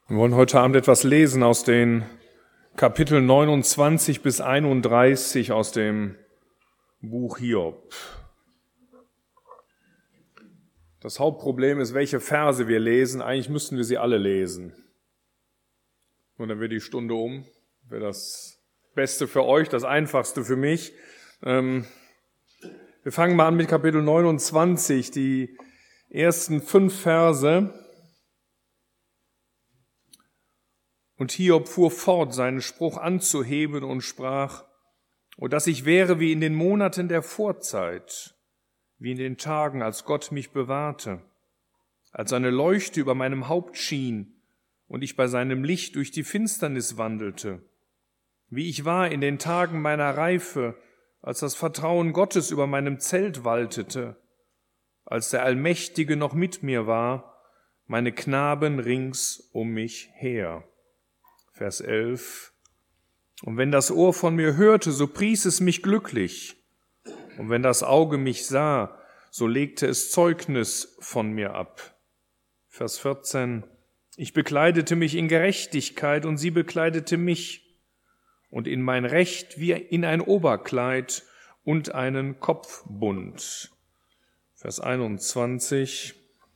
Wir wollen heute Abend etwas lesen aus den Kapiteln 29 bis 31 aus dem Buch Hiob. Das Hauptproblem ist, welche Verse wir lesen. Eigentlich müssten wir sie alle lesen. Und dann wird die Stunde um. Wäre das Beste für euch, das Einfachste für mich. Wir fangen mal an mit Kapitel 29, die ersten 5 Verse. Und Hiob fuhr fort, seinen Spruch anzuheben und sprach: O, dass ich wäre wie in den Monaten der Vorzeit, wie in den Tagen, als Gott mich bewahrte, als seine Leuchte über meinem Haupt schien und ich bei seinem Licht durch die Finsternis wandelte, wie ich war in den Tagen meiner Reife, als das Vertrauen Gottes über meinem Zelt waltete, als der Allmächtige noch mit mir war, meine Knaben rings um mich her. Vers 11. Und wenn das Ohr von mir hörte, so pries es mich glücklich. Und wenn das Auge mich sah, so legte es Zeugnis von mir ab. Vers 14. Ich bekleidete mich in Gerechtigkeit und sie bekleidete mich und in mein Recht wie in ein Oberkleid und einen Kopfbund. Vers 21.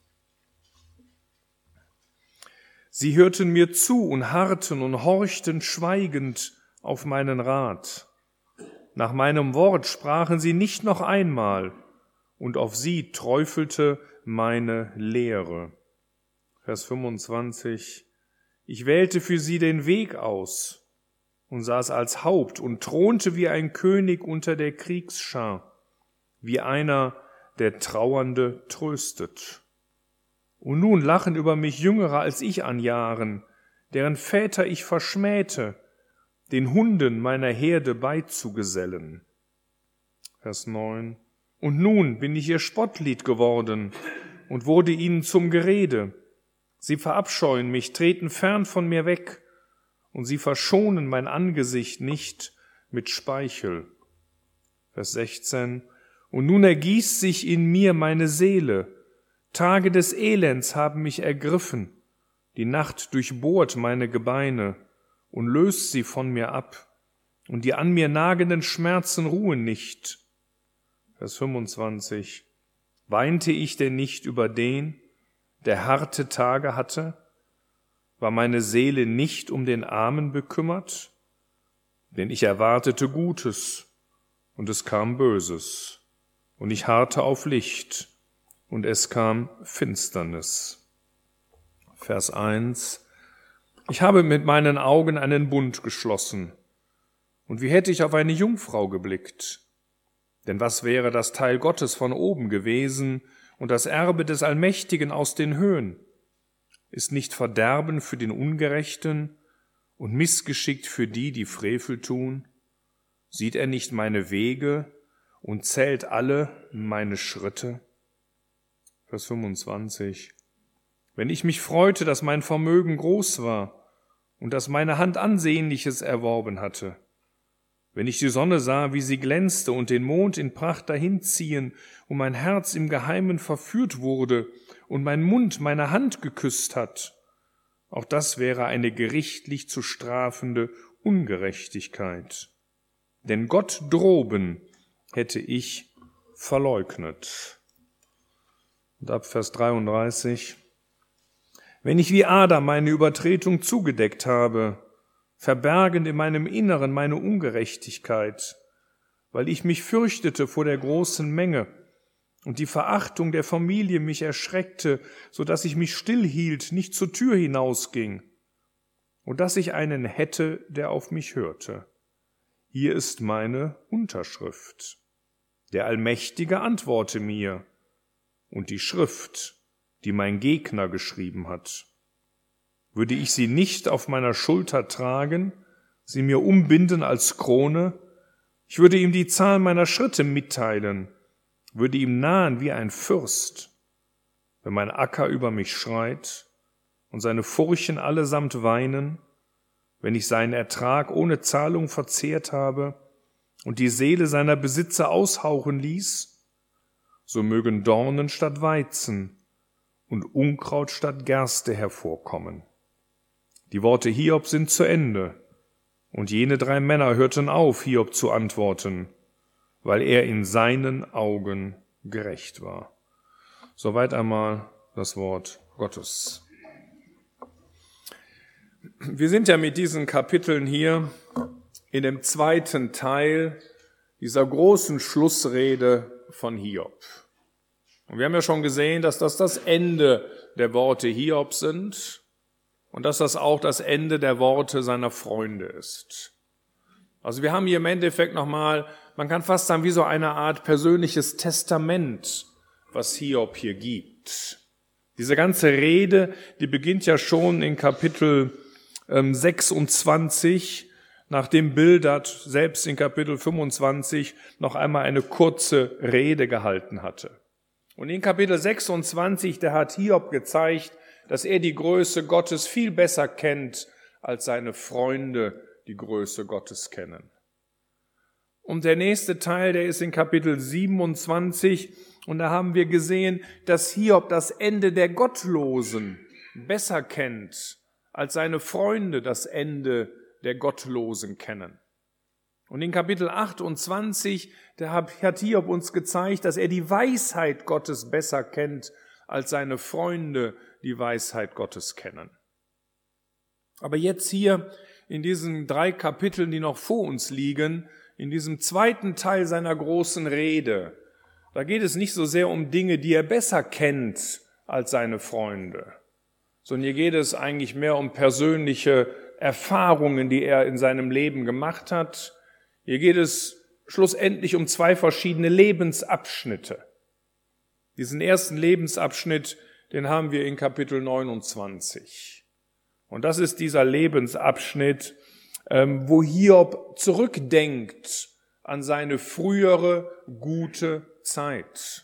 Sie hörten mir zu und harrten und horchten schweigend auf meinen Rat. Nach meinem Wort sprachen sie nicht noch einmal, und auf sie träufelte meine Lehre. Vers 25. Ich wählte für sie den Weg aus und saß als Haupt und thronte wie ein König unter der Kriegsschar, wie einer, der Trauernde tröstet. Und nun lachen über mich Jüngere als ich an Jahren, deren Väter ich verschmähte, den Hunden meiner Herde beizugesellen. Vers 9. Und nun bin ich ihr Spottlied geworden und wurde ihnen zum Gerede. Sie verabscheuen mich, treten fern von mir weg, und sie verschonen mein Angesicht nicht mit Speichel. Vers 16. Und nun ergießt sich in mir meine Seele, Tage des Elends haben mich ergriffen, die Nacht durchbohrt meine Gebeine und löst sie von mir ab, und die an mir nagenden Schmerzen ruhen nicht. Vers 25. Weinte ich denn nicht über den, der harte Tage hatte? War meine Seele nicht um den Armen bekümmert? Denn ich erwartete Gutes, und es kam Böses, und ich harrte auf Licht, und es kam Finsternis. Vers 1. Ich habe mit meinen Augen einen Bund geschlossen. Und wie hätte ich auf eine Jungfrau geblickt? Denn was wäre das Teil Gottes von oben gewesen und das Erbe des Allmächtigen aus den Höhen? Ist nicht Verderben für den Ungerechten und Missgeschick für die, die Frevel tun? Sieht er nicht meine Wege und zählt alle meine Schritte? Vers 25. Wenn ich mich freute, dass mein Vermögen groß war und dass meine Hand Ansehnliches erworben hatte, wenn ich die Sonne sah, wie sie glänzte und den Mond in Pracht dahinziehen und mein Herz im Geheimen verführt wurde und mein Mund meine Hand geküsst hat, auch das wäre eine gerichtlich zu strafende Ungerechtigkeit. Denn Gott droben hätte ich verleugnet. Und ab Vers 33. Wenn ich wie Adam meine Übertretung zugedeckt habe, verbergend in meinem Inneren meine Ungerechtigkeit, weil ich mich fürchtete vor der großen Menge und die Verachtung der Familie mich erschreckte, so dass ich mich stillhielt, nicht zur Tür hinausging, und dass ich einen hätte, der auf mich hörte. Hier ist meine Unterschrift. Der Allmächtige antworte mir, und die Schrift, die mein Gegner geschrieben hat. Würde ich sie nicht auf meiner Schulter tragen, sie mir umbinden als Krone? Ich würde ihm die Zahl meiner Schritte mitteilen, würde ihm nahen wie ein Fürst. Wenn mein Acker über mich schreit und seine Furchen allesamt weinen, wenn ich seinen Ertrag ohne Zahlung verzehrt habe und die Seele seiner Besitzer aushauchen ließ, so mögen Dornen statt Weizen und Unkraut statt Gerste hervorkommen. Die Worte Hiob sind zu Ende. Und jene 3 Männer hörten auf, Hiob zu antworten, weil er in seinen Augen gerecht war. Soweit einmal das Wort Gottes. Wir sind ja mit diesen Kapiteln hier in dem zweiten Teil dieser großen Schlussrede von Hiob. Und wir haben ja schon gesehen, dass das Ende der Worte Hiobs sind und dass das auch das Ende der Worte seiner Freunde ist. Also wir haben hier im Endeffekt nochmal, man kann fast sagen, wie so eine Art persönliches Testament, was Hiob hier gibt. Diese ganze Rede, die beginnt ja schon in Kapitel 26, nachdem Bildad selbst in Kapitel 25 noch einmal eine kurze Rede gehalten hatte. Und in Kapitel 26, da hat Hiob gezeigt, dass er die Größe Gottes viel besser kennt, als seine Freunde die Größe Gottes kennen. Und der nächste Teil, der ist in Kapitel 27, und da haben wir gesehen, dass Hiob das Ende der Gottlosen besser kennt, als seine Freunde das Ende der Gottlosen kennen. Und in Kapitel 28, da hat Hiob uns gezeigt, dass er die Weisheit Gottes besser kennt, als seine Freunde die Weisheit Gottes kennen. Aber jetzt hier in diesen 3 Kapiteln, die noch vor uns liegen, in diesem zweiten Teil seiner großen Rede, da geht es nicht so sehr um Dinge, die er besser kennt als seine Freunde, sondern hier geht es eigentlich mehr um persönliche Erfahrungen, die er in seinem Leben gemacht hat. Hier geht es schlussendlich um 2 verschiedene Lebensabschnitte. Diesen ersten Lebensabschnitt, den haben wir in Kapitel 29. Und das ist dieser Lebensabschnitt, wo Hiob zurückdenkt an seine frühere gute Zeit.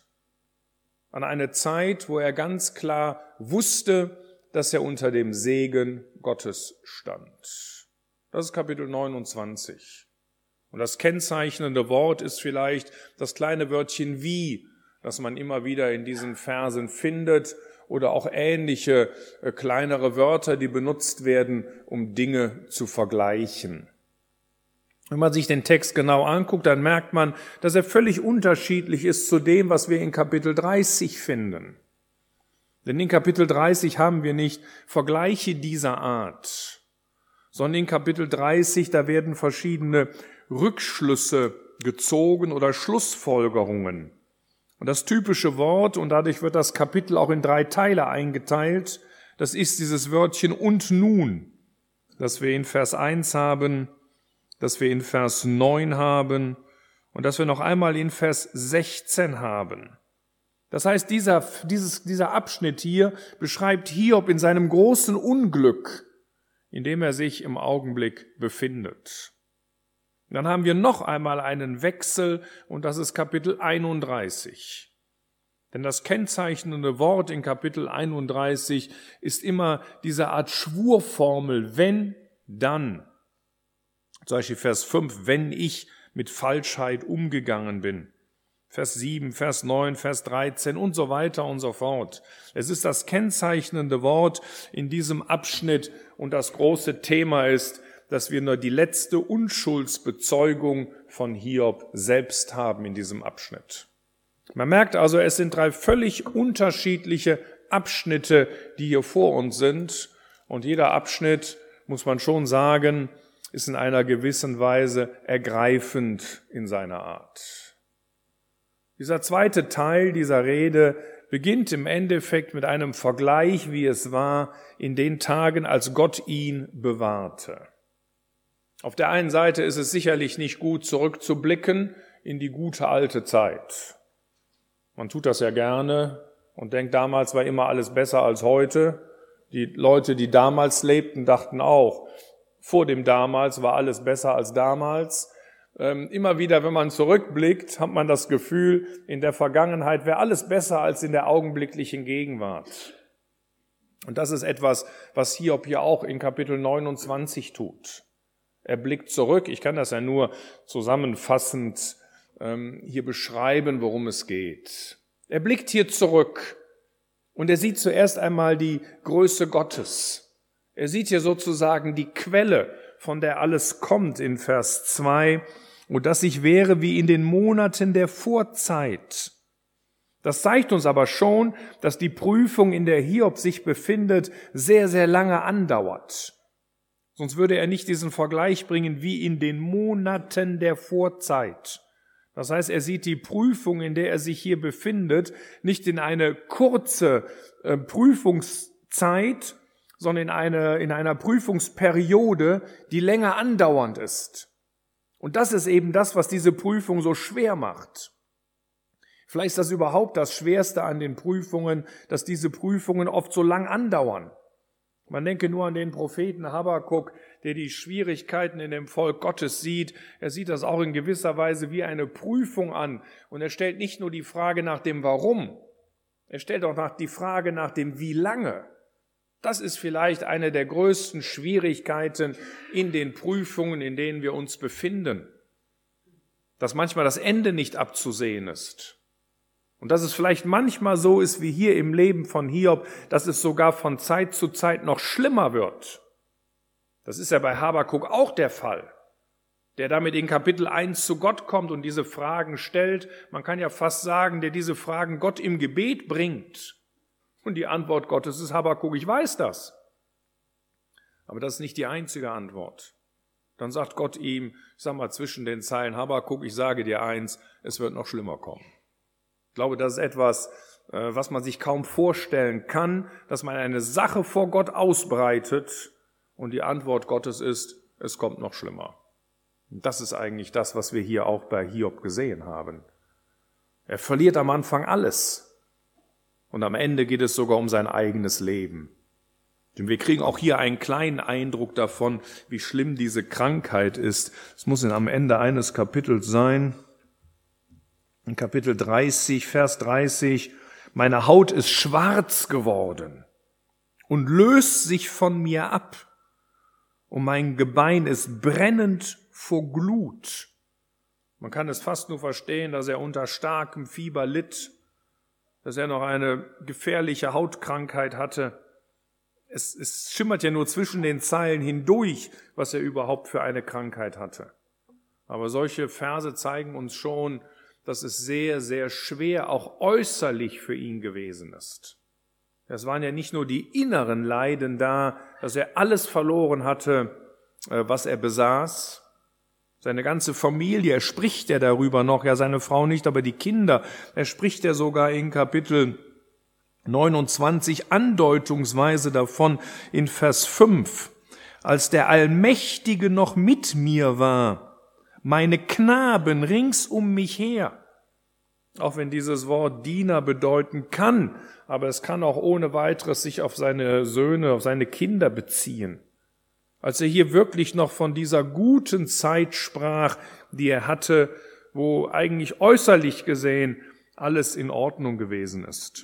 An eine Zeit, wo er ganz klar wusste, dass er unter dem Segen Gottes stand. Das ist Kapitel 29. Und das kennzeichnende Wort ist vielleicht das kleine Wörtchen wie, das man immer wieder in diesen Versen findet, oder auch ähnliche kleinere Wörter, die benutzt werden, um Dinge zu vergleichen. Wenn man sich den Text genau anguckt, dann merkt man, dass er völlig unterschiedlich ist zu dem, was wir in Kapitel 30 finden. Denn in Kapitel 30 haben wir nicht Vergleiche dieser Art, sondern in Kapitel 30, da werden verschiedene Rückschlüsse gezogen oder Schlussfolgerungen. Und das typische Wort, und dadurch wird das Kapitel auch in 3 Teile eingeteilt, das ist dieses Wörtchen und nun, das wir in Vers 1 haben, das wir in Vers 9 haben und das wir noch einmal in Vers 16 haben. Das heißt, dieser Abschnitt hier beschreibt Hiob in seinem großen Unglück, in dem er sich im Augenblick befindet. Dann haben wir noch einmal einen Wechsel und das ist Kapitel 31. Denn das kennzeichnende Wort in Kapitel 31 ist immer diese Art Schwurformel, wenn, dann. Zum Beispiel Vers 5, wenn ich mit Falschheit umgegangen bin. Vers 7, Vers 9, Vers 13 und so weiter und so fort. Es ist das kennzeichnende Wort in diesem Abschnitt und das große Thema ist, dass wir nur die letzte Unschuldsbezeugung von Hiob selbst haben in diesem Abschnitt. Man merkt also, es sind 3 völlig unterschiedliche Abschnitte, die hier vor uns sind. Und jeder Abschnitt, muss man schon sagen, ist in einer gewissen Weise ergreifend in seiner Art. Dieser zweite Teil dieser Rede beginnt im Endeffekt mit einem Vergleich, wie es war in den Tagen, als Gott ihn bewahrte. Auf der einen Seite ist es sicherlich nicht gut, zurückzublicken in die gute alte Zeit. Man tut das ja gerne und denkt, damals war immer alles besser als heute. Die Leute, die damals lebten, dachten auch, vor dem damals war alles besser als damals. Immer wieder, wenn man zurückblickt, hat man das Gefühl, in der Vergangenheit wäre alles besser als in der augenblicklichen Gegenwart. Und das ist etwas, was Hiob hier auch in Kapitel 29 tut. Er blickt zurück, ich kann das ja nur zusammenfassend hier beschreiben, worum es geht. Er blickt hier zurück und er sieht zuerst einmal die Größe Gottes. Er sieht hier sozusagen die Quelle, von der alles kommt in Vers 2, und dass ich wäre wie in den Monaten der Vorzeit. Das zeigt uns aber schon, dass die Prüfung, in der Hiob sich befindet, sehr, sehr lange andauert. Sonst würde er nicht diesen Vergleich bringen wie in den Monaten der Vorzeit. Das heißt, er sieht die Prüfung, in der er sich hier befindet, nicht in eine kurze Prüfungszeit, sondern in einer Prüfungsperiode, die länger andauernd ist. Und das ist eben das, was diese Prüfung so schwer macht. Vielleicht ist das überhaupt das Schwerste an den Prüfungen, dass diese Prüfungen oft so lang andauern. Man denke nur an den Propheten Habakuk, der die Schwierigkeiten in dem Volk Gottes sieht. Er sieht das auch in gewisser Weise wie eine Prüfung an. Und er stellt nicht nur die Frage nach dem Warum, er stellt auch die Frage nach dem Wie lange. Das ist vielleicht eine der größten Schwierigkeiten in den Prüfungen, in denen wir uns befinden. Dass manchmal das Ende nicht abzusehen ist. Und dass es vielleicht manchmal so ist wie hier im Leben von Hiob, dass es sogar von Zeit zu Zeit noch schlimmer wird. Das ist ja bei Habakuk auch der Fall, der damit in Kapitel 1 zu Gott kommt und diese Fragen stellt. Man kann ja fast sagen, der diese Fragen Gott im Gebet bringt. Und die Antwort Gottes ist: Habakuk, ich weiß das. Aber das ist nicht die einzige Antwort. Dann sagt Gott ihm, ich sag mal zwischen den Zeilen: Habakuk, ich sage dir eins, es wird noch schlimmer kommen. Ich glaube, das ist etwas, was man sich kaum vorstellen kann, dass man eine Sache vor Gott ausbreitet und die Antwort Gottes ist: es kommt noch schlimmer. Und das ist eigentlich das, was wir hier auch bei Hiob gesehen haben. Er verliert am Anfang alles. Und am Ende geht es sogar um sein eigenes Leben. Denn wir kriegen auch hier einen kleinen Eindruck davon, wie schlimm diese Krankheit ist. Es muss am Ende eines Kapitels sein. In Kapitel 30, Vers 30, meine Haut ist schwarz geworden und löst sich von mir ab. Und mein Gebein ist brennend vor Glut. Man kann es fast nur verstehen, dass er unter starkem Fieber litt, dass er noch eine gefährliche Hautkrankheit hatte. Es schimmert ja nur zwischen den Zeilen hindurch, was er überhaupt für eine Krankheit hatte. Aber solche Verse zeigen uns schon, dass es sehr, sehr schwer auch äußerlich für ihn gewesen ist. Es waren ja nicht nur die inneren Leiden da, dass er alles verloren hatte, was er besaß. Seine ganze Familie, er spricht ja darüber noch, ja seine Frau nicht, aber die Kinder, er spricht ja sogar in Kapitel 29 andeutungsweise davon in Vers 5, als der Allmächtige noch mit mir war, meine Knaben rings um mich her. Auch wenn dieses Wort Diener bedeuten kann, aber es kann auch ohne weiteres sich auf seine Söhne, auf seine Kinder beziehen. Als er hier wirklich noch von dieser guten Zeit sprach, die er hatte, wo eigentlich äußerlich gesehen alles in Ordnung gewesen ist.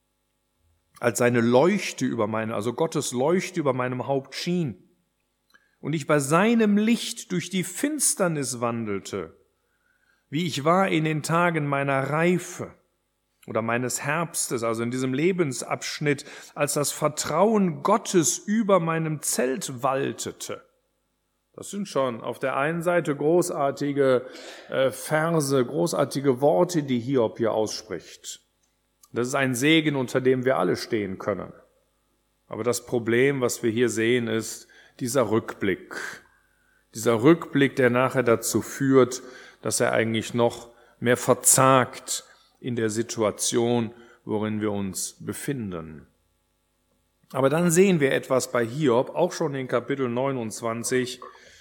Als seine Leuchte also Gottes Leuchte über meinem Haupt schien und ich bei seinem Licht durch die Finsternis wandelte, wie ich war in den Tagen meiner Reife oder meines Herbstes, also in diesem Lebensabschnitt, als das Vertrauen Gottes über meinem Zelt waltete. Das sind schon auf der einen Seite großartige Verse, großartige Worte, die Hiob hier ausspricht. Das ist ein Segen, unter dem wir alle stehen können. Aber das Problem, was wir hier sehen, ist dieser Rückblick. Dieser Rückblick, der nachher dazu führt, dass er eigentlich noch mehr verzagt in der Situation, worin wir uns befinden. Aber dann sehen wir etwas bei Hiob, auch schon in Kapitel 29,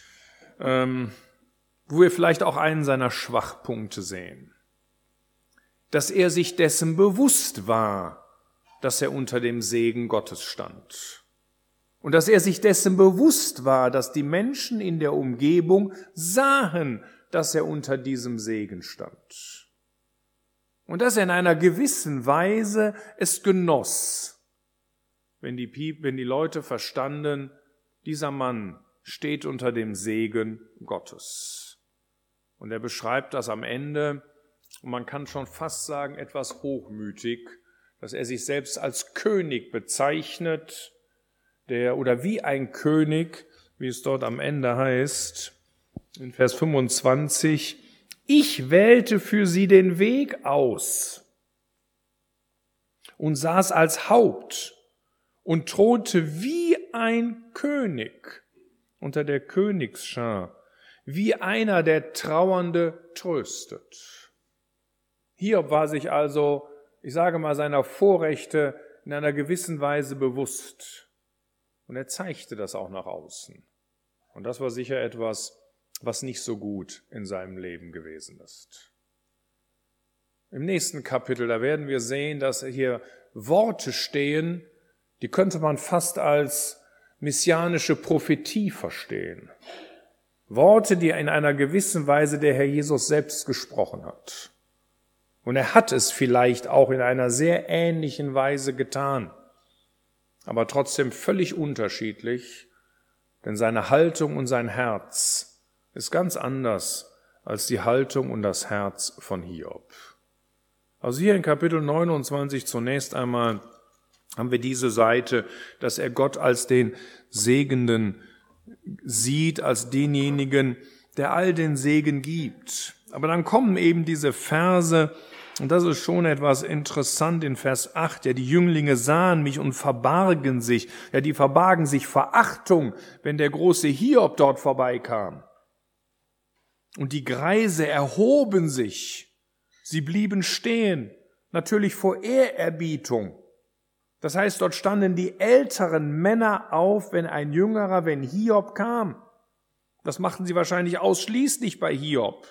wo wir vielleicht auch einen seiner Schwachpunkte sehen. Dass er sich dessen bewusst war, dass er unter dem Segen Gottes stand. Und dass er sich dessen bewusst war, dass die Menschen in der Umgebung sahen, dass er unter diesem Segen stand. Und dass er in einer gewissen Weise es genoss, wenn die Leute verstanden, dieser Mann steht unter dem Segen Gottes. Und er beschreibt das am Ende, und man kann schon fast sagen, etwas hochmütig, dass er sich selbst als König bezeichnet, oder wie ein König, wie es dort am Ende heißt, in Vers 25, ich wählte für sie den Weg aus und saß als Haupt und thronte wie ein König unter der Königsschar, wie einer, der Trauernde tröstet. Hiob war sich also, ich sage mal, seiner Vorrechte in einer gewissen Weise bewusst. Und er zeigte das auch nach außen. Und das war sicher etwas, was nicht so gut in seinem Leben gewesen ist. Im nächsten Kapitel, da werden wir sehen, dass hier Worte stehen, die könnte man fast als messianische Prophetie verstehen. Worte, die in einer gewissen Weise der Herr Jesus selbst gesprochen hat. Und er hat es vielleicht auch in einer sehr ähnlichen Weise getan, aber trotzdem völlig unterschiedlich, denn seine Haltung und sein Herz ist ganz anders als die Haltung und das Herz von Hiob. Also hier in Kapitel 29 zunächst einmal haben wir diese Seite, dass er Gott als den Segenden sieht, als denjenigen, der all den Segen gibt. Aber dann kommen eben diese Verse, und das ist schon etwas interessant in Vers 8, ja, die Jünglinge sahen mich und verbargen sich, ja, die verbargen sich Verachtung, wenn der große Hiob dort vorbeikam. Und die Greise erhoben sich, sie blieben stehen, natürlich vor Ehrerbietung. Das heißt, dort standen die älteren Männer auf, wenn Hiob kam. Das machten sie wahrscheinlich ausschließlich bei Hiob.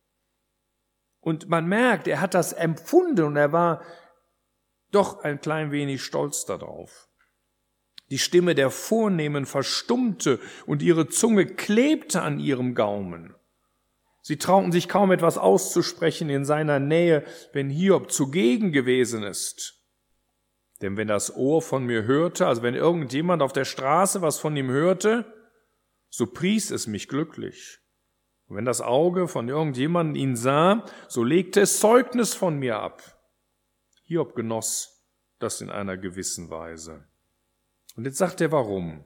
Und man merkt, er hat das empfunden und er war doch ein klein wenig stolz darauf. Die Stimme der Vornehmen verstummte und ihre Zunge klebte an ihrem Gaumen. Sie trauten sich kaum etwas auszusprechen in seiner Nähe, wenn Hiob zugegen gewesen ist. Denn wenn das Ohr von mir hörte, also wenn irgendjemand auf der Straße was von ihm hörte, so pries es mich glücklich. Und wenn das Auge von irgendjemandem ihn sah, so legte es Zeugnis von mir ab. Hiob genoss das in einer gewissen Weise. Und jetzt sagt er, warum?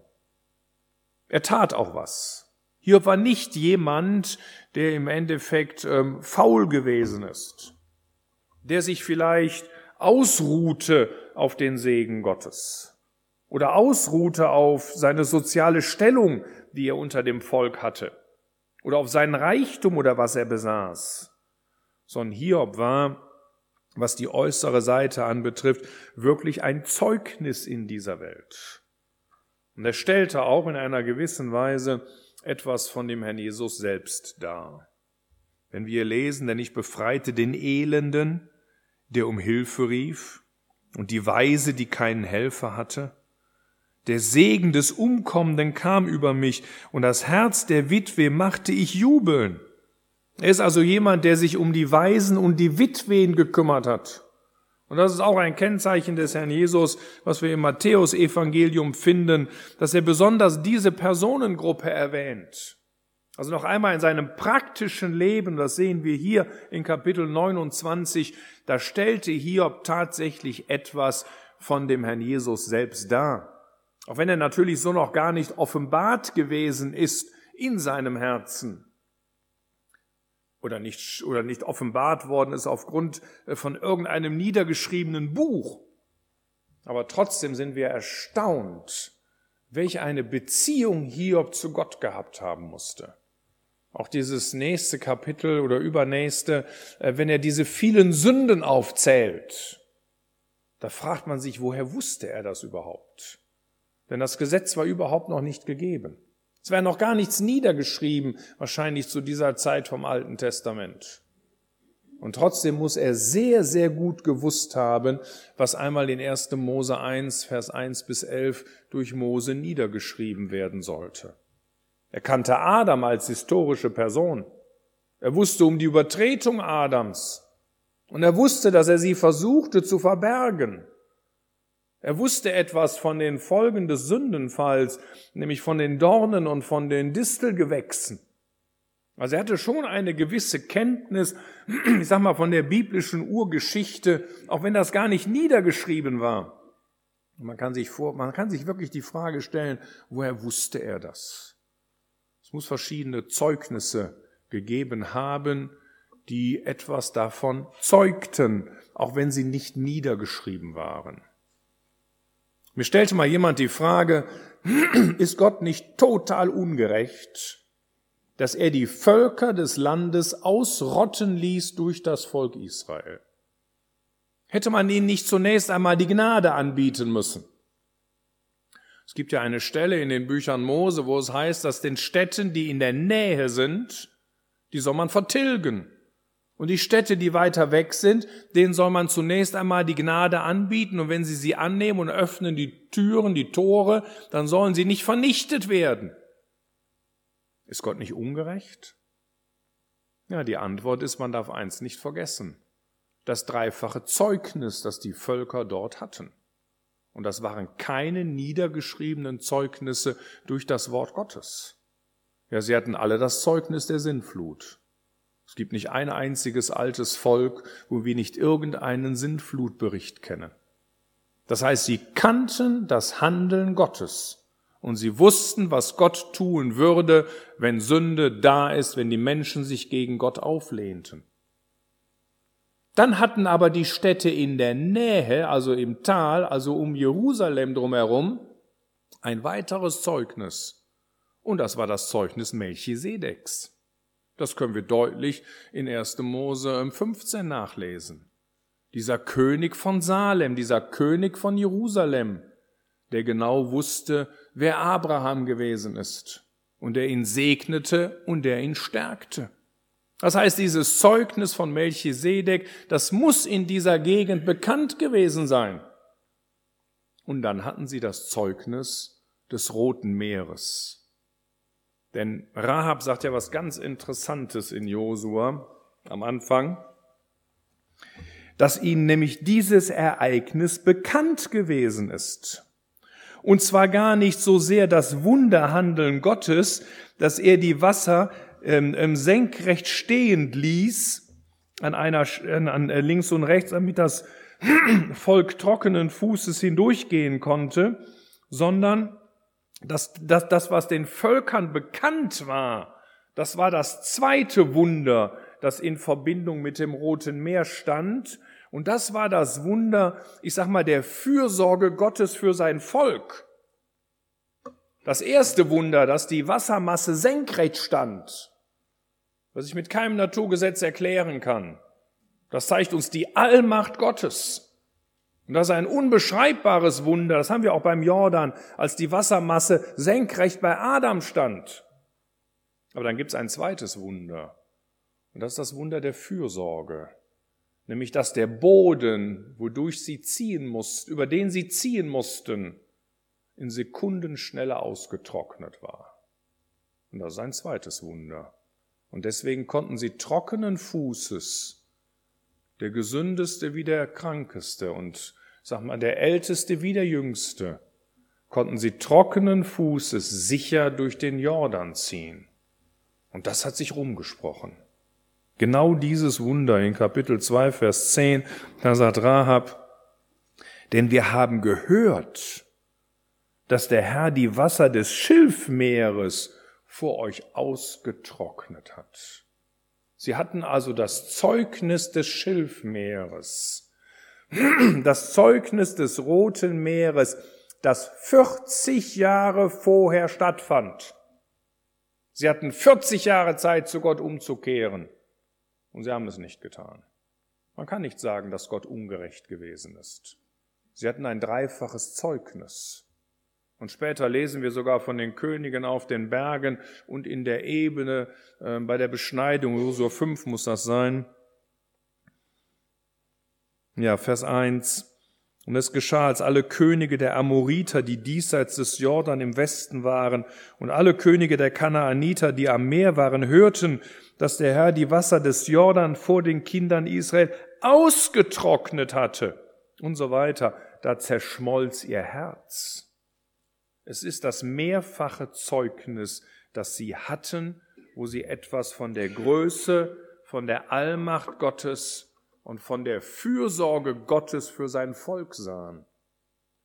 Er tat auch was. Hiob war nicht jemand, der im Endeffekt faul gewesen ist, der sich vielleicht ausruhte auf den Segen Gottes oder ausruhte auf seine soziale Stellung, die er unter dem Volk hatte, oder auf seinen Reichtum oder was er besaß, sondern Hiob war, was die äußere Seite anbetrifft, wirklich ein Zeugnis in dieser Welt. Und er stellte auch in einer gewissen Weise etwas von dem Herrn Jesus selbst dar. Wenn wir lesen, denn ich befreite den Elenden, der um Hilfe rief, und die Waise, die keinen Helfer hatte. Der Segen des Umkommenden kam über mich, und das Herz der Witwe machte ich jubeln. Er ist also jemand, der sich um die Waisen und die Witwen gekümmert hat. Und das ist auch ein Kennzeichen des Herrn Jesus, was wir im Matthäus-Evangelium finden, dass er besonders diese Personengruppe erwähnt. Also noch einmal in seinem praktischen Leben, das sehen wir hier in Kapitel 29, da stellte Hiob tatsächlich etwas von dem Herrn Jesus selbst dar. Auch wenn er natürlich so noch gar nicht offenbart gewesen ist in seinem Herzen. Oder nicht offenbart worden ist aufgrund von irgendeinem niedergeschriebenen Buch. Aber trotzdem sind wir erstaunt, welche eine Beziehung Hiob zu Gott gehabt haben musste. Auch dieses nächste Kapitel oder übernächste, wenn er diese vielen Sünden aufzählt, da fragt man sich, woher wusste er das überhaupt? Denn das Gesetz war überhaupt noch nicht gegeben. Es wäre noch gar nichts niedergeschrieben, wahrscheinlich zu dieser Zeit vom Alten Testament. Und trotzdem muss er sehr, sehr gut gewusst haben, was einmal in 1. Mose 1, Vers 1 bis 11 durch Mose niedergeschrieben werden sollte. Er kannte Adam als historische Person. Er wusste um die Übertretung Adams. Und er wusste, dass er sie versuchte zu verbergen. Er wusste etwas von den Folgen des Sündenfalls, nämlich von den Dornen und von den Distelgewächsen. Also er hatte schon eine gewisse Kenntnis, ich sag mal, von der biblischen Urgeschichte, auch wenn das gar nicht niedergeschrieben war. Man kann sich wirklich die Frage stellen, woher wusste er das? Es muss verschiedene Zeugnisse gegeben haben, die etwas davon zeugten, auch wenn sie nicht niedergeschrieben waren. Mir stellte mal jemand die Frage, ist Gott nicht total ungerecht, dass er die Völker des Landes ausrotten ließ durch das Volk Israel? Hätte man ihnen nicht zunächst einmal die Gnade anbieten müssen? Es gibt ja eine Stelle in den Büchern Mose, wo es heißt, dass den Städten, die in der Nähe sind, die soll man vertilgen. Und die Städte, die weiter weg sind, denen soll man zunächst einmal die Gnade anbieten. Und wenn sie annehmen und öffnen die Türen, die Tore, dann sollen sie nicht vernichtet werden. Ist Gott nicht ungerecht? Ja, die Antwort ist, man darf eins nicht vergessen. Das dreifache Zeugnis, das die Völker dort hatten. Und das waren keine niedergeschriebenen Zeugnisse durch das Wort Gottes. Ja, sie hatten alle das Zeugnis der Sintflut. Es gibt nicht ein einziges altes Volk, wo wir nicht irgendeinen Sintflutbericht kennen. Das heißt, sie kannten das Handeln Gottes und sie wussten, was Gott tun würde, wenn Sünde da ist, wenn die Menschen sich gegen Gott auflehnten. Dann hatten aber die Städte in der Nähe, also im Tal, also um Jerusalem drumherum, ein weiteres Zeugnis. Und das war das Zeugnis Melchisedeks. Das können wir deutlich in 1. Mose 15 nachlesen. Dieser König von Salem, dieser König von Jerusalem, der genau wusste, wer Abraham gewesen ist und der ihn segnete und der ihn stärkte. Das heißt, dieses Zeugnis von Melchisedek, das muss in dieser Gegend bekannt gewesen sein. Und dann hatten sie das Zeugnis des Roten Meeres. Denn Rahab sagt ja was ganz Interessantes in Josua am Anfang, dass ihnen nämlich dieses Ereignis bekannt gewesen ist. Und zwar gar nicht so sehr das Wunderhandeln Gottes, dass er die Wasser senkrecht stehend ließ, an links und rechts, damit das Volk trockenen Fußes hindurchgehen konnte, sondern das, was den Völkern bekannt war, das war das zweite Wunder, das in Verbindung mit dem Roten Meer stand. Und das war das Wunder, der Fürsorge Gottes für sein Volk. Das erste Wunder, dass die Wassermasse senkrecht stand, was ich mit keinem Naturgesetz erklären kann, das zeigt uns die Allmacht Gottes. Und das ist ein unbeschreibbares Wunder, das haben wir auch beim Jordan, als die Wassermasse senkrecht bei Adam stand. Aber dann gibt es ein zweites Wunder. Und das ist das Wunder der Fürsorge. Nämlich, dass der Boden, wodurch sie ziehen mussten, über den sie ziehen mussten, in Sekundenschnelle ausgetrocknet war. Und das ist ein zweites Wunder. Und deswegen konnten sie trockenen Fußes, der Gesündeste wie der Krankeste und der Älteste wie der Jüngste, konnten sie trockenen Fußes sicher durch den Jordan ziehen. Und das hat sich rumgesprochen. Genau dieses Wunder in Kapitel 2, Vers 10, da sagt Rahab, denn wir haben gehört, dass der Herr die Wasser des Schilfmeeres vor euch ausgetrocknet hat. Sie hatten also das Zeugnis des Schilfmeeres, das Zeugnis des Roten Meeres, das 40 Jahre vorher stattfand. Sie hatten 40 Jahre Zeit, zu Gott umzukehren. Und sie haben es nicht getan. Man kann nicht sagen, dass Gott ungerecht gewesen ist. Sie hatten ein dreifaches Zeugnis. Und später lesen wir sogar von den Königen auf den Bergen und in der Ebene bei der Beschneidung. Josua 5 muss das sein. Ja, Vers 1. Und es geschah, als alle Könige der Amoriter, die diesseits des Jordan im Westen waren, und alle Könige der Kanaaniter, die am Meer waren, hörten, dass der Herr die Wasser des Jordan vor den Kindern Israel ausgetrocknet hatte und so weiter. Da zerschmolz ihr Herz. Es ist das mehrfache Zeugnis, das sie hatten, wo sie etwas von der Größe, von der Allmacht Gottes und von der Fürsorge Gottes für sein Volk sahen.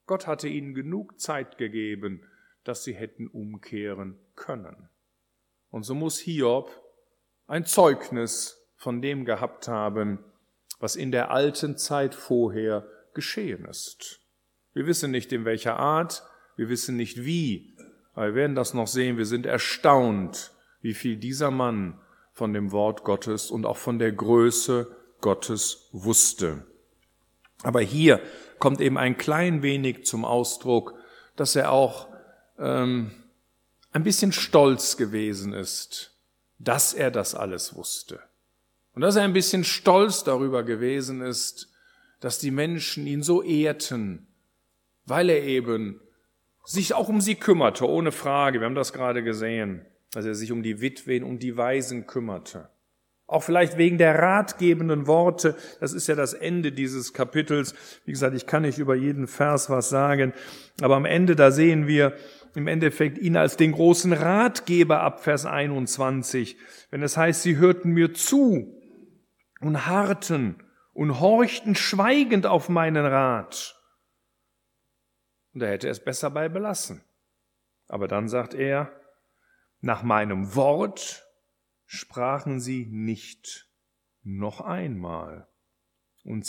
Gott hatte ihnen genug Zeit gegeben, dass sie hätten umkehren können. Und so muss Hiob ein Zeugnis von dem gehabt haben, was in der alten Zeit vorher geschehen ist. Wir wissen nicht, in welcher Art, wir wissen nicht wie, aber wir werden das noch sehen. Wir sind erstaunt, wie viel dieser Mann von dem Wort Gottes und auch von der Größe Gottes wusste. Aber hier kommt eben ein klein wenig zum Ausdruck, dass er auch ein bisschen stolz gewesen ist, dass er das alles wusste. Und dass er ein bisschen stolz darüber gewesen ist, dass die Menschen ihn so ehrten, weil er eben sich auch um sie kümmerte, ohne Frage. Wir haben das gerade gesehen, dass er sich um die Witwen, um die Waisen kümmerte. Auch vielleicht wegen der ratgebenden Worte. Das ist ja das Ende dieses Kapitels. Wie gesagt, ich kann nicht über jeden Vers was sagen, aber am Ende, da sehen wir im Endeffekt ihn als den großen Ratgeber ab Vers 21. Wenn es heißt, sie hörten mir zu und harrten und horchten schweigend auf meinen Rat. Und da hätte er es besser bei belassen. Aber dann sagt er, nach meinem Wort sprachen sie nicht noch einmal. Und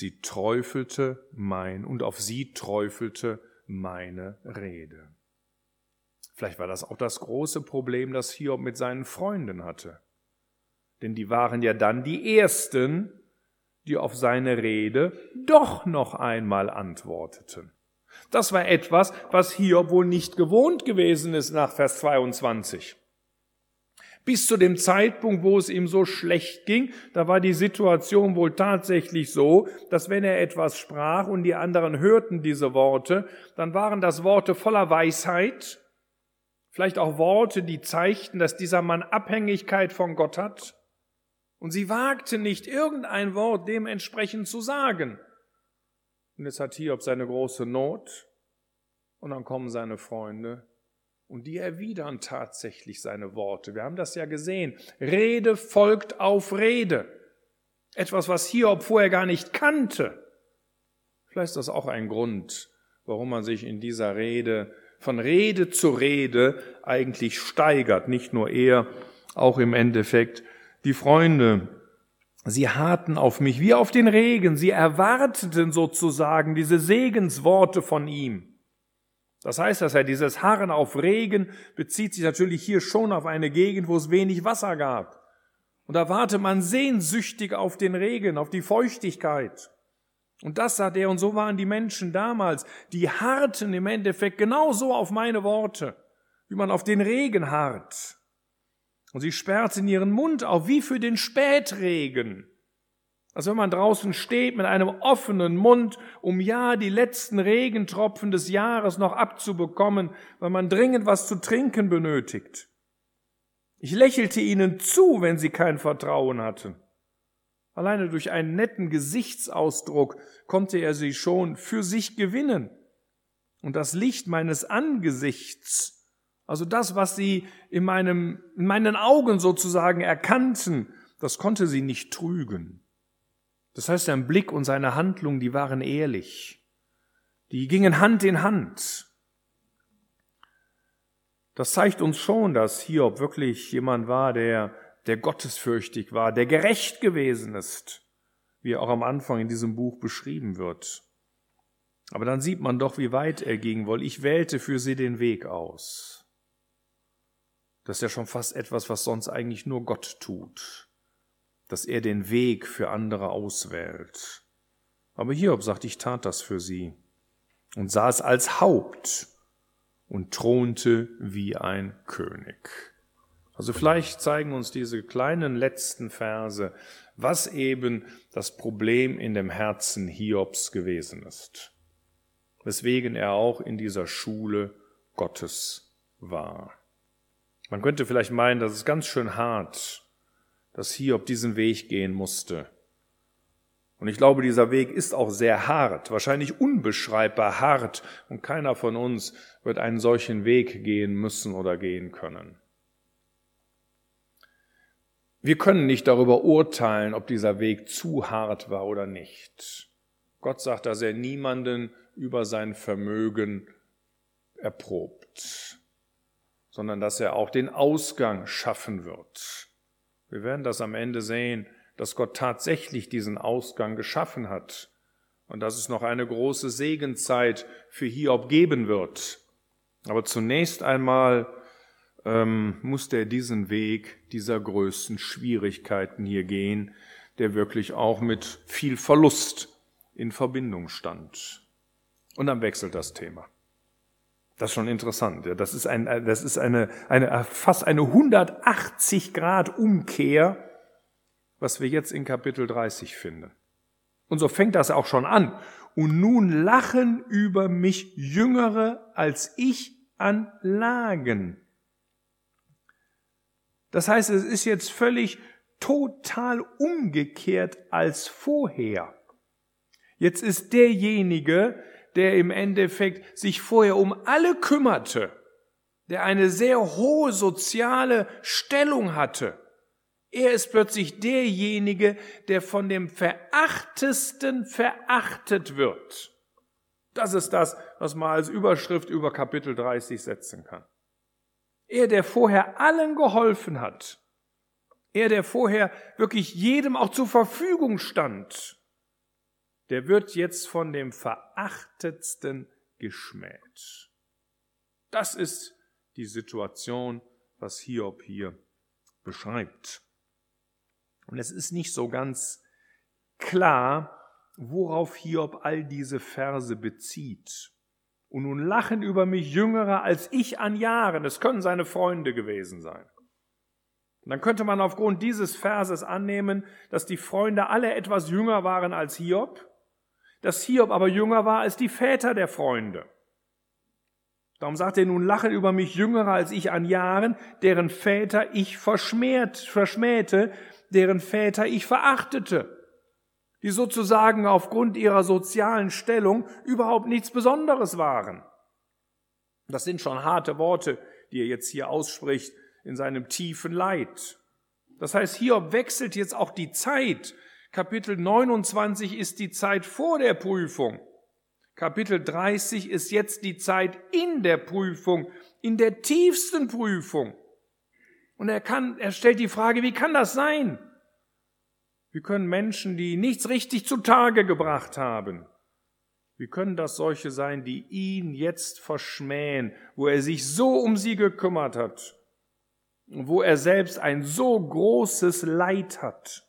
auf sie träufelte meine Rede. Vielleicht war das auch das große Problem, das Hiob mit seinen Freunden hatte. Denn die waren ja dann die Ersten, die auf seine Rede doch noch einmal antworteten. Das war etwas, was Hiob wohl nicht gewohnt gewesen ist nach Vers 22. Bis zu dem Zeitpunkt, wo es ihm so schlecht ging, da war die Situation wohl tatsächlich so, dass wenn er etwas sprach und die anderen hörten diese Worte, dann waren das Worte voller Weisheit, vielleicht auch Worte, die zeigten, dass dieser Mann Abhängigkeit von Gott hat. Und sie wagten nicht, irgendein Wort dementsprechend zu sagen. Und jetzt hat Hiob seine große Not und dann kommen seine Freunde und die erwidern tatsächlich seine Worte. Wir haben das ja gesehen. Rede folgt auf Rede. Etwas, was Hiob vorher gar nicht kannte. Vielleicht ist das auch ein Grund, warum man sich in dieser Rede von Rede zu Rede eigentlich steigert. Nicht nur er, auch im Endeffekt die Freunde. Sie harrten auf mich wie auf den Regen. Sie erwarteten sozusagen diese Segensworte von ihm. Das heißt, dass dieses Harren auf Regen bezieht sich natürlich hier schon auf eine Gegend, wo es wenig Wasser gab. Und da warte man sehnsüchtig auf den Regen, auf die Feuchtigkeit. Und das sagt er, und so waren die Menschen damals, die harrten im Endeffekt genauso auf meine Worte, wie man auf den Regen harrt. Und sie sperrten ihren Mund auf, wie für den Spätregen. Also wenn man draußen steht mit einem offenen Mund, um ja die letzten Regentropfen des Jahres noch abzubekommen, weil man dringend was zu trinken benötigt. Ich lächelte ihnen zu, wenn sie kein Vertrauen hatten. Alleine durch einen netten Gesichtsausdruck konnte er sie schon für sich gewinnen. Und das Licht meines Angesichts, also das, was sie in meinen Augen sozusagen erkannten, das konnte sie nicht trügen. Das heißt, sein Blick und seine Handlung, die waren ehrlich. Die gingen Hand in Hand. Das zeigt uns schon, dass Hiob wirklich jemand war, der gottesfürchtig war, der gerecht gewesen ist, wie er auch am Anfang in diesem Buch beschrieben wird. Aber dann sieht man doch, wie weit er ging, weil ich wählte für sie den Weg aus. Das ist ja schon fast etwas, was sonst eigentlich nur Gott tut, dass er den Weg für andere auswählt. Aber Hiob sagt, ich tat das für sie und saß als Haupt und thronte wie ein König. Also vielleicht zeigen uns diese kleinen letzten Verse, was eben das Problem in dem Herzen Hiobs gewesen ist, weswegen er auch in dieser Schule Gottes war. Man könnte vielleicht meinen, das ist ganz schön hart, dass Hiob diesen Weg gehen musste. Und ich glaube, dieser Weg ist auch sehr hart, wahrscheinlich unbeschreibbar hart, und keiner von uns wird einen solchen Weg gehen müssen oder gehen können. Wir können nicht darüber urteilen, ob dieser Weg zu hart war oder nicht. Gott sagt, dass er niemanden über sein Vermögen erprobt, sondern dass er auch den Ausgang schaffen wird. Wir werden das am Ende sehen, dass Gott tatsächlich diesen Ausgang geschaffen hat und dass es noch eine große Segenszeit für Hiob geben wird. Aber zunächst einmal musste er diesen Weg dieser größten Schwierigkeiten hier gehen, der wirklich auch mit viel Verlust in Verbindung stand. Und dann wechselt das Thema. Das ist schon interessant. Ja. Das ist fast eine 180-Grad-Umkehr, was wir jetzt in Kapitel 30 finden. Und so fängt das auch schon an. Und nun lachen über mich Jüngere als ich an Lagen. Das heißt, es ist jetzt völlig total umgekehrt als vorher. Jetzt ist derjenige, der im Endeffekt sich vorher um alle kümmerte, der eine sehr hohe soziale Stellung hatte, er ist plötzlich derjenige, der von dem Verachtesten verachtet wird. Das ist das, was man als Überschrift über Kapitel 30 setzen kann. Er, der vorher allen geholfen hat, er, der vorher wirklich jedem auch zur Verfügung stand, der wird jetzt von dem Verachtetsten geschmäht. Das ist die Situation, was Hiob hier beschreibt. Und es ist nicht so ganz klar, worauf Hiob all diese Verse bezieht. Und nun lachen über mich Jüngere als ich an Jahren. Es können seine Freunde gewesen sein. Und dann könnte man aufgrund dieses Verses annehmen, dass die Freunde alle etwas jünger waren als Hiob, dass Hiob aber jünger war als die Väter der Freunde. Darum sagt er, nun lachen über mich Jüngere als ich an Jahren, deren Väter ich verschmähte, deren Väter ich verachtete, die sozusagen aufgrund ihrer sozialen Stellung überhaupt nichts Besonderes waren. Das sind schon harte Worte, die er jetzt hier ausspricht in seinem tiefen Leid. Das heißt, Hiob wechselt jetzt auch die Zeit. Kapitel 29 ist die Zeit vor der Prüfung. Kapitel 30 ist jetzt die Zeit in der Prüfung, in der tiefsten Prüfung. Und er stellt die Frage, wie kann das sein? Wie können Menschen, die nichts richtig zutage gebracht haben, wie können das solche sein, die ihn jetzt verschmähen, wo er sich so um sie gekümmert hat und wo er selbst ein so großes Leid hat?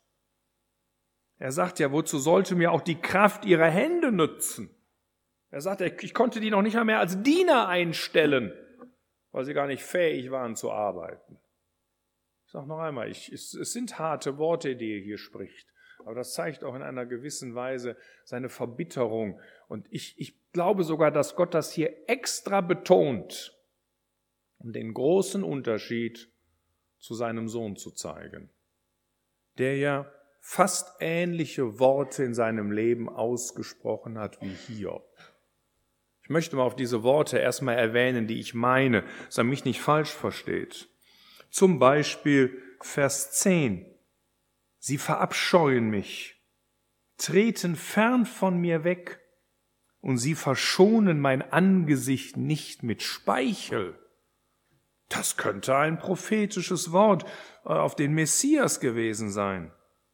Er sagt ja, wozu sollte mir auch die Kraft ihrer Hände nützen? Er sagt, ich konnte die noch nicht mehr als Diener einstellen, weil sie gar nicht fähig waren zu arbeiten. Ich sage noch einmal, es sind harte Worte, die er hier spricht, aber das zeigt auch in einer gewissen Weise seine Verbitterung. Und ich glaube sogar, dass Gott das hier extra betont, um den großen Unterschied zu seinem Sohn zu zeigen, der ja fast ähnliche Worte in seinem Leben ausgesprochen hat wie Hiob. Ich möchte mal auf diese Worte erstmal erwähnen, die ich meine, dass er mich nicht falsch versteht. Zum Beispiel Vers 10. Sie verabscheuen mich, treten fern von mir weg und sie verschonen mein Angesicht nicht mit Speichel. Das könnte ein prophetisches Wort auf den Messias gewesen sein.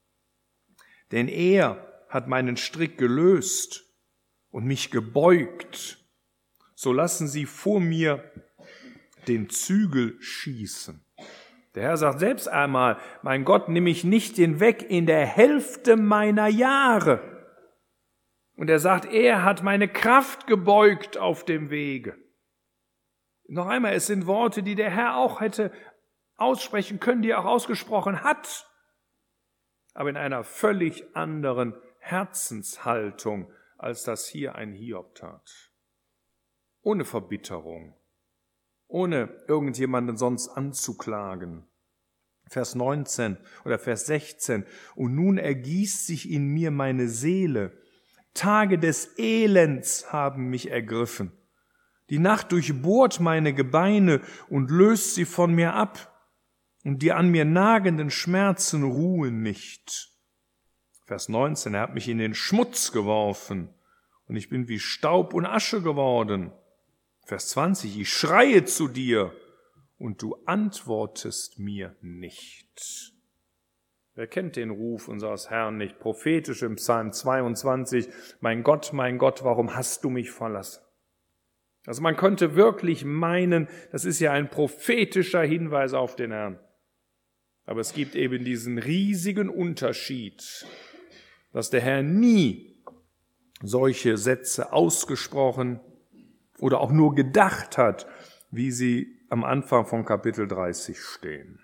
Denn er hat meinen Strick gelöst und mich gebeugt. So lassen sie vor mir den Zügel schießen. Der Herr sagt selbst einmal, mein Gott, nimm mich nicht hinweg in der Hälfte meiner Jahre. Und er sagt, er hat meine Kraft gebeugt auf dem Wege. Noch einmal, es sind Worte, die der Herr auch hätte aussprechen können, die er auch ausgesprochen hat, aber in einer völlig anderen Herzenshaltung, als das hier ein Hiob tat. Ohne Verbitterung, ohne irgendjemanden sonst anzuklagen. Vers 19 oder Vers 16. Und nun ergießt sich in mir meine Seele. Tage des Elends haben mich ergriffen. Die Nacht durchbohrt meine Gebeine und löst sie von mir ab. Und die an mir nagenden Schmerzen ruhen nicht. Vers 19. Er hat mich in den Schmutz geworfen und ich bin wie Staub und Asche geworden. Vers 20, ich schreie zu dir und du antwortest mir nicht. Wer kennt den Ruf unseres Herrn nicht? Prophetisch im Psalm 22, mein Gott, warum hast du mich verlassen? Also man könnte wirklich meinen, das ist ja ein prophetischer Hinweis auf den Herrn. Aber es gibt eben diesen riesigen Unterschied, dass der Herr nie solche Sätze ausgesprochen oder auch nur gedacht hat, wie sie am Anfang von Kapitel 30 stehen.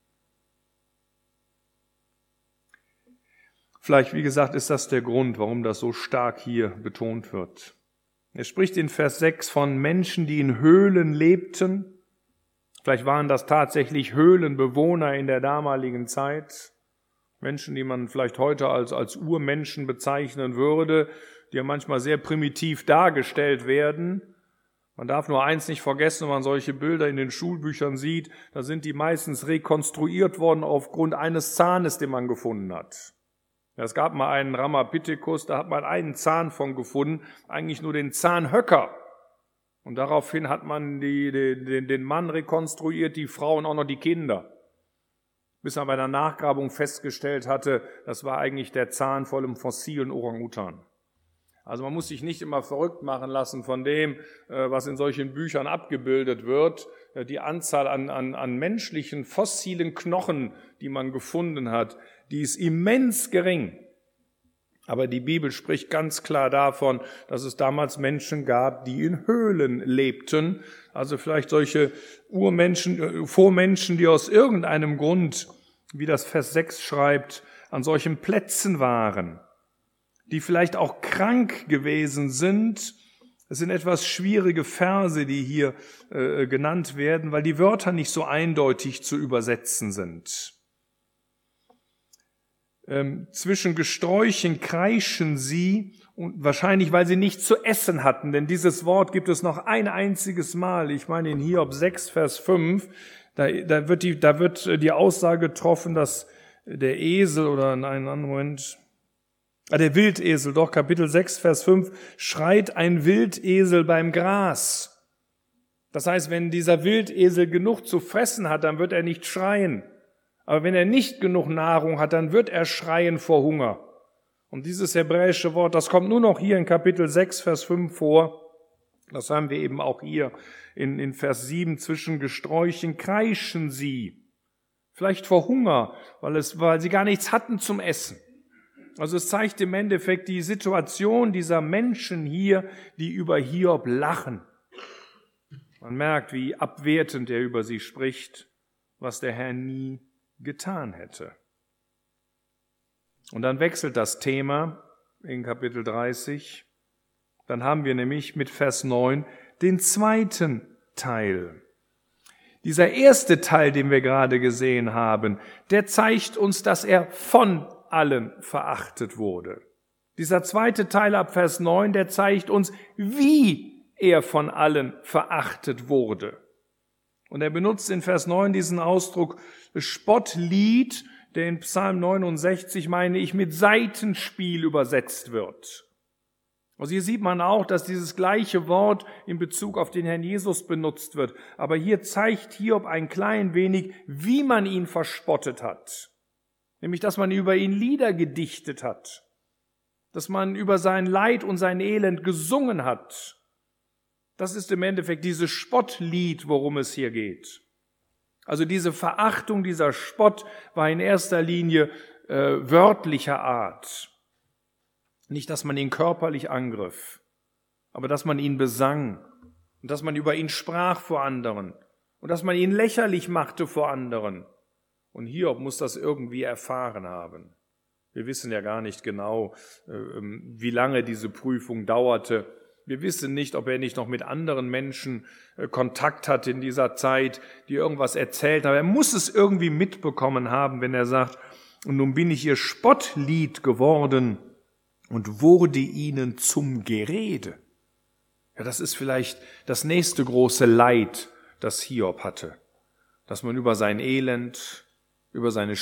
Vielleicht, wie gesagt, ist das der Grund, warum das so stark hier betont wird. Er spricht in Vers 6 von Menschen, die in Höhlen lebten. Vielleicht waren das tatsächlich Höhlenbewohner in der damaligen Zeit. Menschen, die man vielleicht heute als Urmenschen bezeichnen würde, die ja manchmal sehr primitiv dargestellt werden. Man darf nur eins nicht vergessen, wenn man solche Bilder in den Schulbüchern sieht, da sind die meistens rekonstruiert worden aufgrund eines Zahnes, den man gefunden hat. Es gab mal einen Ramapithecus, da hat man einen Zahn von gefunden, eigentlich nur den Zahnhöcker. Und daraufhin hat man den Mann rekonstruiert, die Frau und auch noch die Kinder. Bis man bei der Nachgrabung festgestellt hatte, das war eigentlich der Zahn von einem fossilen Orang-Utan. Also man muss sich nicht immer verrückt machen lassen von dem, was in solchen Büchern abgebildet wird. Die Anzahl an menschlichen fossilen Knochen, die man gefunden hat, die ist immens gering. Aber die Bibel spricht ganz klar davon, dass es damals Menschen gab, die in Höhlen lebten. Also vielleicht solche Urmenschen, Vormenschen, die aus irgendeinem Grund, wie das Vers 6 schreibt, an solchen Plätzen waren, die vielleicht auch krank gewesen sind. Es sind etwas schwierige Verse, die hier genannt werden, weil die Wörter nicht so eindeutig zu übersetzen sind. Zwischen Gesträuchen kreischen sie, und wahrscheinlich, weil sie nichts zu essen hatten, denn dieses Wort gibt es noch ein einziges Mal. Ich meine in Hiob 6, Vers 5, da wird die Aussage getroffen, dass der Esel oder in einem anderen Moment, der Wildesel, doch Kapitel 6, Vers 5, schreit ein Wildesel beim Gras. Das heißt, wenn dieser Wildesel genug zu fressen hat, dann wird er nicht schreien. Aber wenn er nicht genug Nahrung hat, dann wird er schreien vor Hunger. Und dieses hebräische Wort, das kommt nur noch hier in Kapitel 6, Vers 5 vor. Das haben wir eben auch hier in Vers 7. Zwischen Gesträuchen kreischen sie. Vielleicht vor Hunger, weil sie gar nichts hatten zum Essen. Also es zeigt im Endeffekt die Situation dieser Menschen hier, die über Hiob lachen. Man merkt, wie abwertend er über sie spricht, was der Herr nie getan hätte. Und dann wechselt das Thema in Kapitel 30. Dann haben wir nämlich mit Vers 9 den zweiten Teil. Dieser erste Teil, den wir gerade gesehen haben, der zeigt uns, dass er von allen verachtet wurde. Dieser zweite Teil ab Vers 9, der zeigt uns, wie er von allen verachtet wurde. Und er benutzt in Vers 9 diesen Ausdruck Spottlied, der in Psalm 69, meine ich, mit Saitenspiel übersetzt wird. Also hier sieht man auch, dass dieses gleiche Wort in Bezug auf den Herrn Jesus benutzt wird. Aber hier zeigt Hiob ein klein wenig, wie man ihn verspottet hat. Nämlich, dass man über ihn Lieder gedichtet hat. Dass man über sein Leid und sein Elend gesungen hat. Das ist im Endeffekt dieses Spottlied, worum es hier geht. Also diese Verachtung, dieser Spott war in erster Linie wörtlicher Art. Nicht, dass man ihn körperlich angriff, aber dass man ihn besang und dass man über ihn sprach vor anderen und dass man ihn lächerlich machte vor anderen. Und Hiob muss das irgendwie erfahren haben. Wir wissen ja gar nicht genau, wie lange diese Prüfung dauerte. Wir wissen nicht, ob er nicht noch mit anderen Menschen Kontakt hatte in dieser Zeit, die irgendwas erzählt haben. Er muss es irgendwie mitbekommen haben, wenn er sagt, und nun bin ich ihr Spottlied geworden und wurde ihnen zum Gerede. Ja, das ist vielleicht das nächste große Leid, das Hiob hatte. Dass man über sein Elend, über seine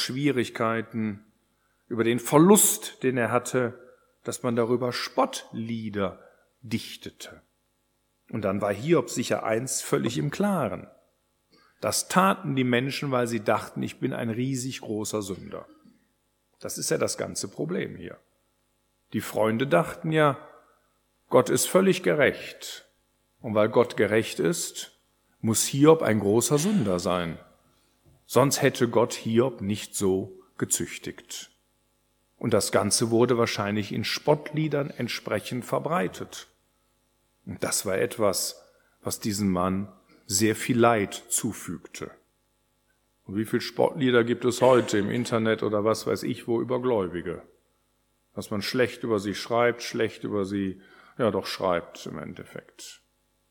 Schwierigkeiten, über den Verlust, den er hatte, dass man darüber Spottlieder dichtete. Und dann war Hiob sicher eins völlig im Klaren. Das taten die Menschen, weil sie dachten, ich bin ein riesig großer Sünder. Das ist ja das ganze Problem hier. Die Freunde dachten ja, Gott ist völlig gerecht. Und weil Gott gerecht ist, muss Hiob ein großer Sünder sein. Sonst hätte Gott Hiob nicht so gezüchtigt. Und das Ganze wurde wahrscheinlich in Spottliedern entsprechend verbreitet. Und das war etwas, was diesem Mann sehr viel Leid zufügte. Und wie viele Spottlieder gibt es heute im Internet oder was weiß ich wo über Gläubige? Dass man schlecht über sie schreibt, schlecht über sie, ja doch schreibt im Endeffekt.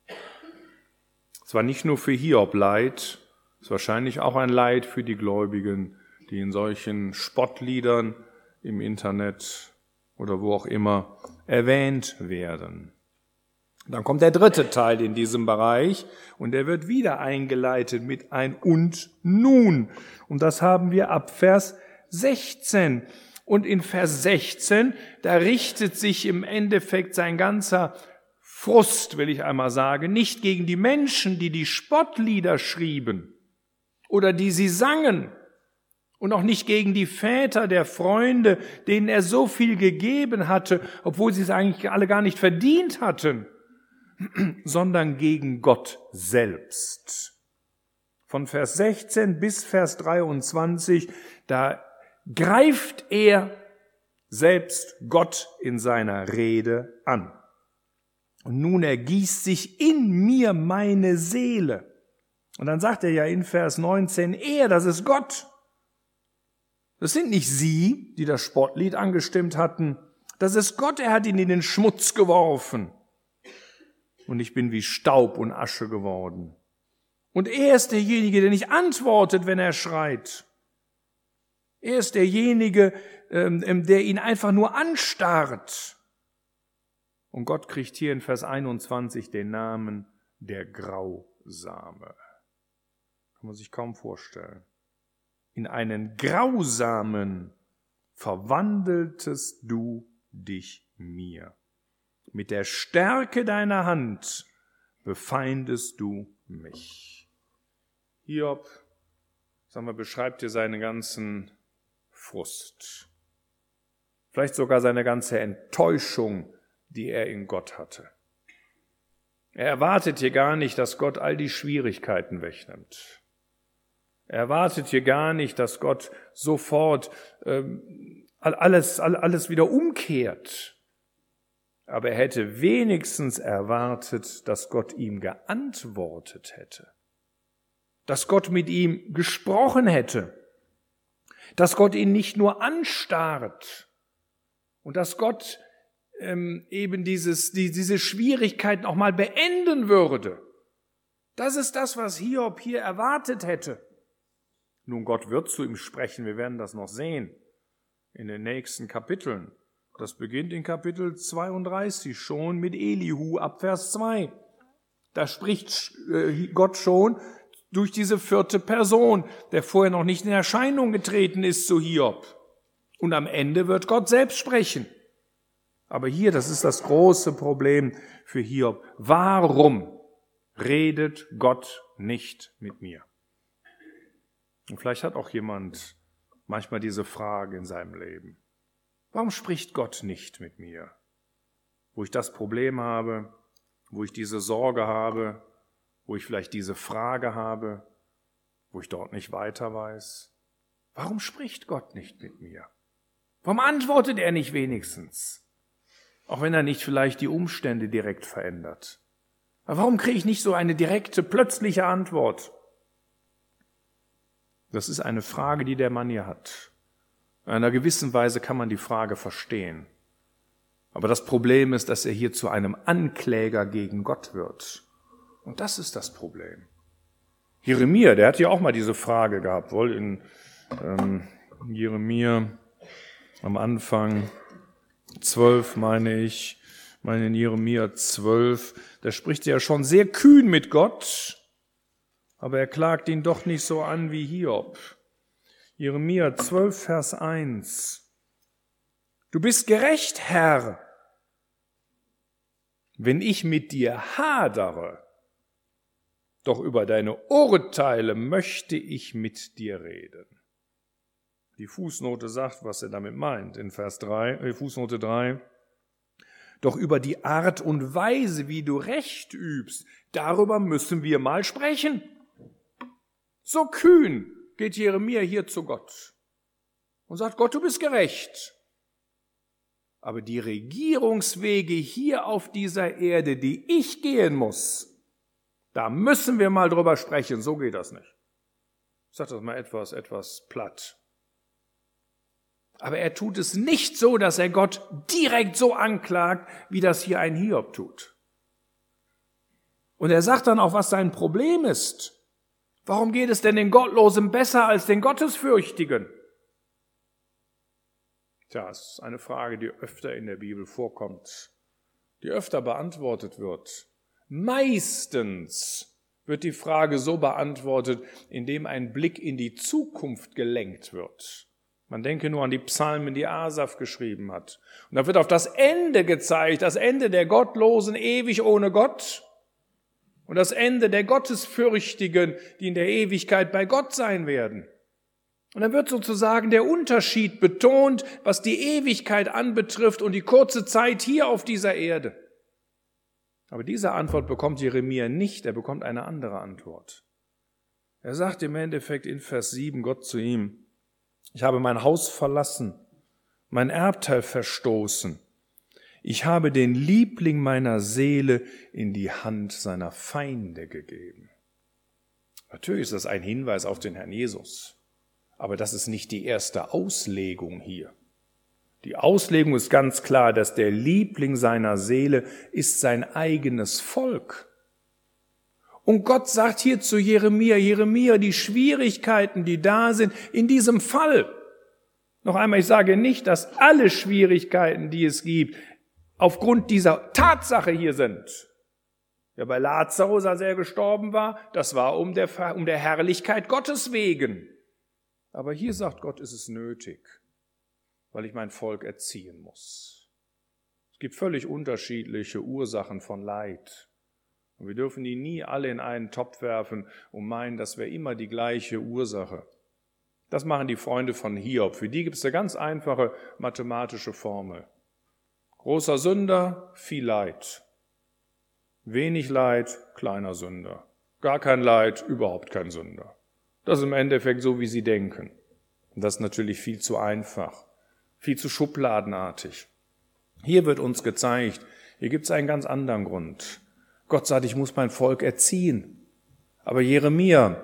Es war nicht nur für Hiob Leid, es ist wahrscheinlich auch ein Leid für die Gläubigen, die in solchen Spottliedern im Internet oder wo auch immer erwähnt werden. Dann kommt der dritte Teil in diesem Bereich und der wird wieder eingeleitet mit ein und nun. Und das haben wir ab Vers 16. Und in Vers 16, da richtet sich im Endeffekt sein ganzer Frust, will ich einmal sagen, nicht gegen die Menschen, die die Spottlieder schrieben oder die sie sangen und auch nicht gegen die Väter der Freunde, denen er so viel gegeben hatte, obwohl sie es eigentlich alle gar nicht verdient hatten, sondern gegen Gott selbst. Von Vers 16 bis Vers 23, da greift er selbst Gott in seiner Rede an. Und nun ergießt sich in mir meine Seele. Und dann sagt er ja in Vers 19, das ist Gott. Das sind nicht sie, die das Spottlied angestimmt hatten. Das ist Gott, er hat ihn in den Schmutz geworfen. Und ich bin wie Staub und Asche geworden. Und er ist derjenige, der nicht antwortet, wenn er schreit. Er ist derjenige, der ihn einfach nur anstarrt. Und Gott kriegt hier in Vers 21 den Namen der Grausame. Kann man sich kaum vorstellen. In einen Grausamen verwandeltest du dich mir. Mit der Stärke deiner Hand befeindest du mich. Hiob, beschreibt dir seinen ganzen Frust. Vielleicht sogar seine ganze Enttäuschung, die er in Gott hatte. Er erwartet hier gar nicht, dass Gott all die Schwierigkeiten wegnimmt. Er erwartet hier gar nicht, dass Gott sofort alles wieder umkehrt. Aber er hätte wenigstens erwartet, dass Gott ihm geantwortet hätte. Dass Gott mit ihm gesprochen hätte. Dass Gott ihn nicht nur anstarrt. Und dass Gott eben diese Schwierigkeiten auch mal beenden würde. Das ist das, was Hiob hier erwartet hätte. Nun, Gott wird zu ihm sprechen, wir werden das noch sehen in den nächsten Kapiteln. Das beginnt in Kapitel 32 schon mit Elihu ab Vers 2. Da spricht Gott schon durch diese vierte Person, der vorher noch nicht in Erscheinung getreten ist zu Hiob. Und am Ende wird Gott selbst sprechen. Aber hier, das ist das große Problem für Hiob. Warum redet Gott nicht mit mir? Und vielleicht hat auch jemand manchmal diese Frage in seinem Leben. Warum spricht Gott nicht mit mir? Wo ich das Problem habe, wo ich diese Sorge habe, wo ich vielleicht diese Frage habe, wo ich dort nicht weiter weiß. Warum spricht Gott nicht mit mir? Warum antwortet er nicht wenigstens? Auch wenn er nicht vielleicht die Umstände direkt verändert. Aber warum kriege ich nicht so eine direkte, plötzliche Antwort? Das ist eine Frage, die der Mann hier hat. In einer gewissen Weise kann man die Frage verstehen. Aber das Problem ist, dass er hier zu einem Ankläger gegen Gott wird. Und das ist das Problem. Jeremia, der hat ja auch mal diese Frage gehabt, wohl in Jeremia am Anfang 12, meine in Jeremia 12, da spricht er ja schon sehr kühn mit Gott, aber er klagt ihn doch nicht so an wie Hiob. Jeremia 12, Vers 1. Du bist gerecht, Herr. wenn ich mit dir hadere, doch über deine Urteile möchte ich mit dir reden. Die Fußnote sagt, was er damit meint, in Fußnote 3. Doch über die Art und Weise, wie du Recht übst, darüber müssen wir mal sprechen. So kühn geht Jeremia hier zu Gott und sagt, Gott, du bist gerecht. Aber die Regierungswege hier auf dieser Erde, die ich gehen muss, da müssen wir mal drüber sprechen. So geht das nicht. Ich sage das mal etwas platt. Aber er tut es nicht so, dass er Gott direkt so anklagt, wie das hier ein Hiob tut. Und er sagt dann auch, was sein Problem ist. Warum geht es denn den Gottlosen besser als den Gottesfürchtigen? Tja, es ist eine Frage, die öfter in der Bibel vorkommt, die öfter beantwortet wird. Meistens wird die Frage so beantwortet, indem ein Blick in die Zukunft gelenkt wird. Man denke nur an die Psalmen, die Asaf geschrieben hat. Und da wird auf das Ende gezeigt, das Ende der Gottlosen ewig ohne Gott und das Ende der Gottesfürchtigen, die in der Ewigkeit bei Gott sein werden. Und dann wird sozusagen der Unterschied betont, was die Ewigkeit anbetrifft und die kurze Zeit hier auf dieser Erde. Aber diese Antwort bekommt Jeremia nicht, er bekommt eine andere Antwort. Er sagt im Endeffekt in Vers 7 Gott zu ihm, ich habe mein Haus verlassen, mein Erbteil verstoßen. Ich habe den Liebling meiner Seele in die Hand seiner Feinde gegeben. Natürlich ist das ein Hinweis auf den Herrn Jesus, aber das ist nicht die erste Auslegung hier. Die Auslegung ist ganz klar, dass der Liebling seiner Seele ist sein eigenes Volk. Und Gott sagt hier zu Jeremia, die Schwierigkeiten, die da sind, in diesem Fall. Noch einmal, ich sage nicht, dass alle Schwierigkeiten, die es gibt, aufgrund dieser Tatsache hier sind. Ja, bei Lazarus, als er gestorben war, das war um der Herrlichkeit Gottes wegen. Aber hier sagt Gott, ist es nötig, weil ich mein Volk erziehen muss. Es gibt völlig unterschiedliche Ursachen von Leid. Und wir dürfen die nie alle in einen Topf werfen und meinen, das wäre immer die gleiche Ursache. Das machen die Freunde von Hiob. Für die gibt es eine ganz einfache mathematische Formel. Großer Sünder, viel Leid. Wenig Leid, kleiner Sünder. Gar kein Leid, überhaupt kein Sünder. Das ist im Endeffekt so, wie sie denken. Und das ist natürlich viel zu einfach, viel zu schubladenartig. Hier wird uns gezeigt, hier gibt es einen ganz anderen Grund. Gott sagt, ich muss mein Volk erziehen. Aber Jeremia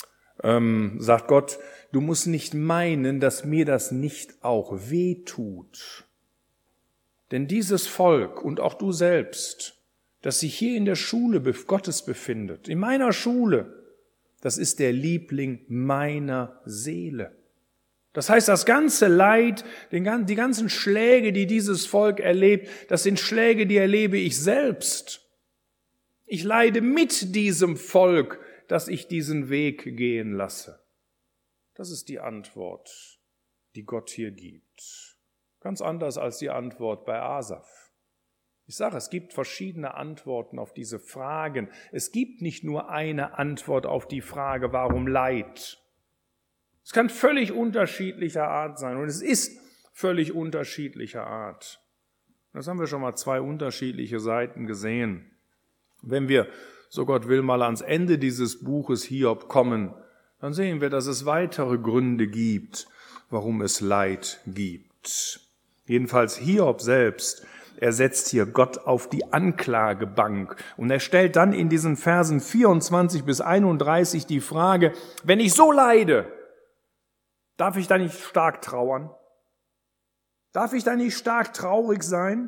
sagt Gott, du musst nicht meinen, dass mir das nicht auch wehtut. Denn dieses Volk und auch du selbst, das sich hier in der Schule Gottes befindet, in meiner Schule, das ist der Liebling meiner Seele. Das heißt, das ganze Leid, die ganzen Schläge, die dieses Volk erlebt, das sind Schläge, die erlebe ich selbst. Ich leide mit diesem Volk, dass ich diesen Weg gehen lasse. Das ist die Antwort, die Gott hier gibt. Ganz anders als die Antwort bei Asaf. Ich sage, es gibt verschiedene Antworten auf diese Fragen. Es gibt nicht nur eine Antwort auf die Frage, warum Leid? Es kann völlig unterschiedlicher Art sein und es ist völlig unterschiedlicher Art. Das haben wir schon mal 2 unterschiedliche Seiten gesehen. Wenn wir, so Gott will, mal ans Ende dieses Buches Hiob kommen, dann sehen wir, dass es weitere Gründe gibt, warum es Leid gibt. Jedenfalls Hiob selbst, er setzt hier Gott auf die Anklagebank und er stellt dann in diesen Versen 24 bis 31 die Frage, wenn ich so leide, darf ich da nicht stark trauern? Darf ich da nicht stark traurig sein?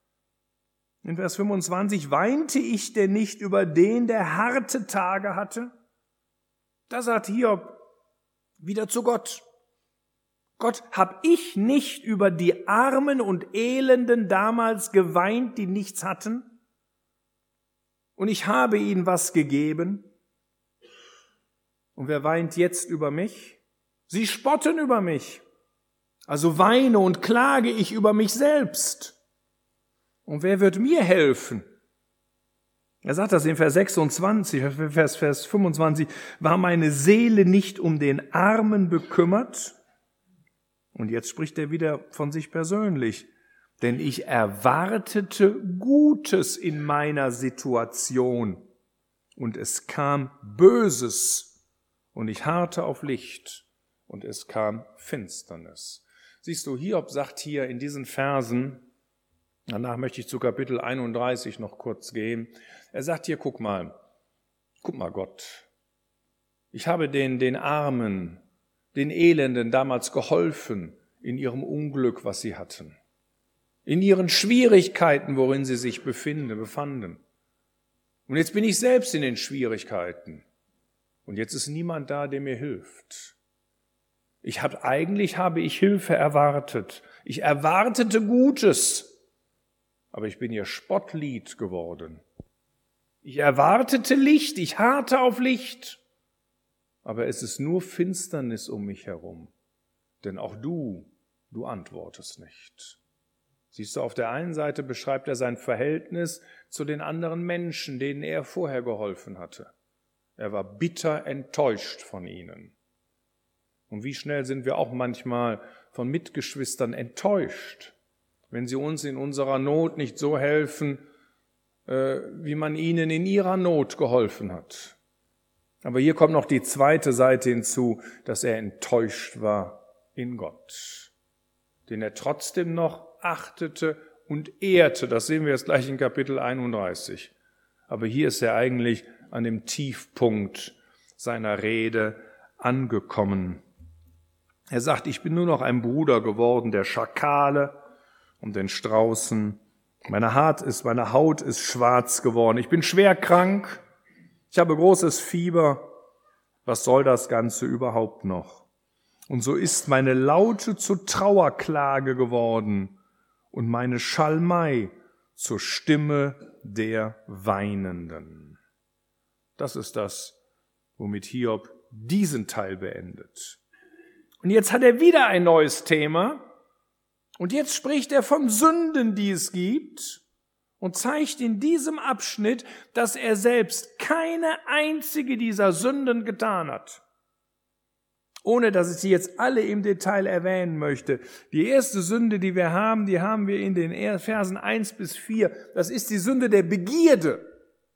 In Vers 25, weinte ich denn nicht über den, der harte Tage hatte? Da sagt Hiob wieder zu Gott. Gott, hab ich nicht über die Armen und Elenden damals geweint, die nichts hatten? Und ich habe ihnen was gegeben? Und wer weint jetzt über mich? Sie spotten über mich. Also weine und klage ich über mich selbst. Und wer wird mir helfen? Er sagt das in Vers 26, Vers 25, war meine Seele nicht um den Armen bekümmert? Und jetzt spricht er wieder von sich persönlich. Denn ich erwartete Gutes in meiner Situation und es kam Böses und ich harrte auf Licht und es kam Finsternis. Siehst du, Hiob sagt hier in diesen Versen, danach möchte ich zu Kapitel 31 noch kurz gehen, er sagt hier, guck mal Gott, ich habe den Armen, den Elenden damals geholfen in ihrem Unglück, was sie hatten. In ihren Schwierigkeiten, worin sie sich befanden. Und jetzt bin ich selbst in den Schwierigkeiten. Und jetzt ist niemand da, der mir hilft. Eigentlich habe ich Hilfe erwartet. Ich erwartete Gutes. Aber ich bin ihr Spottlied geworden. Ich erwartete Licht. Ich harrte auf Licht. Aber es ist nur Finsternis um mich herum. Denn auch du antwortest nicht. Siehst du, auf der einen Seite beschreibt er sein Verhältnis zu den anderen Menschen, denen er vorher geholfen hatte. Er war bitter enttäuscht von ihnen. Und wie schnell sind wir auch manchmal von Mitgeschwistern enttäuscht, wenn sie uns in unserer Not nicht so helfen, wie man ihnen in ihrer Not geholfen hat. Aber hier kommt noch die zweite Seite hinzu, dass er enttäuscht war in Gott, den er trotzdem noch achtete und ehrte. Das sehen wir jetzt gleich in Kapitel 31. Aber hier ist er eigentlich an dem Tiefpunkt seiner Rede angekommen. Er sagt, ich bin nur noch ein Bruder geworden der Schakale und den Straußen. Meine Haut ist schwarz geworden. Ich bin schwer krank. Ich habe großes Fieber. Was soll das Ganze überhaupt noch? Und so ist meine Laute zur Trauerklage geworden und meine Schalmei zur Stimme der Weinenden. Das ist das, womit Hiob diesen Teil beendet. Und jetzt hat er wieder ein neues Thema. Und jetzt spricht er von Sünden, die es gibt, und zeigt in diesem Abschnitt, dass er selbst keine einzige dieser Sünden getan hat. Ohne dass ich sie jetzt alle im Detail erwähnen möchte. Die erste Sünde, die haben wir in den Versen 1 bis 4. Das ist die Sünde der Begierde.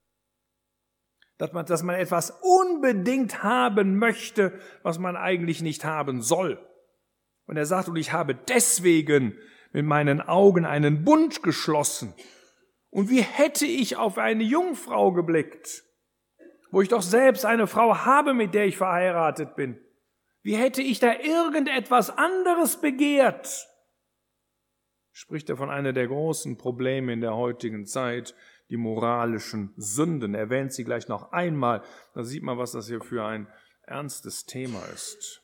Dass man etwas unbedingt haben möchte, was man eigentlich nicht haben soll. Und er sagt, und ich habe deswegen mit meinen Augen einen Bund geschlossen. Und wie hätte ich auf eine Jungfrau geblickt, wo ich doch selbst eine Frau habe, mit der ich verheiratet bin? Wie hätte ich da irgendetwas anderes begehrt? Spricht er von einer der großen Probleme in der heutigen Zeit, die moralischen Sünden. Er erwähnt sie gleich noch einmal. Da sieht man, was das hier für ein ernstes Thema ist.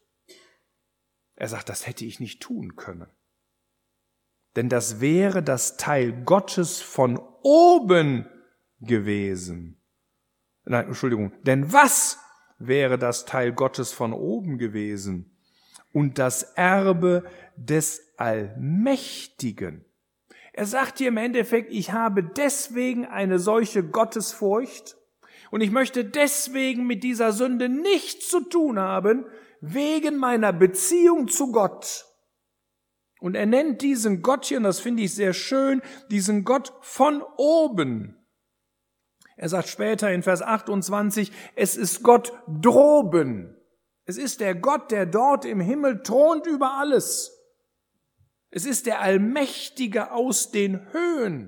Er sagt, das hätte ich nicht tun können. Denn das wäre das Teil Gottes von oben gewesen. Nein, Entschuldigung. Denn was wäre das Teil Gottes von oben gewesen? Und das Erbe des Allmächtigen. Er sagt hier im Endeffekt, ich habe deswegen eine solche Gottesfurcht und ich möchte deswegen mit dieser Sünde nichts zu tun haben, wegen meiner Beziehung zu Gott. Und er nennt diesen Gott hier, und das finde ich sehr schön, diesen Gott von oben. Er sagt später in Vers 28, es ist Gott droben. Es ist der Gott, der dort im Himmel thront über alles. Es ist der Allmächtige aus den Höhen.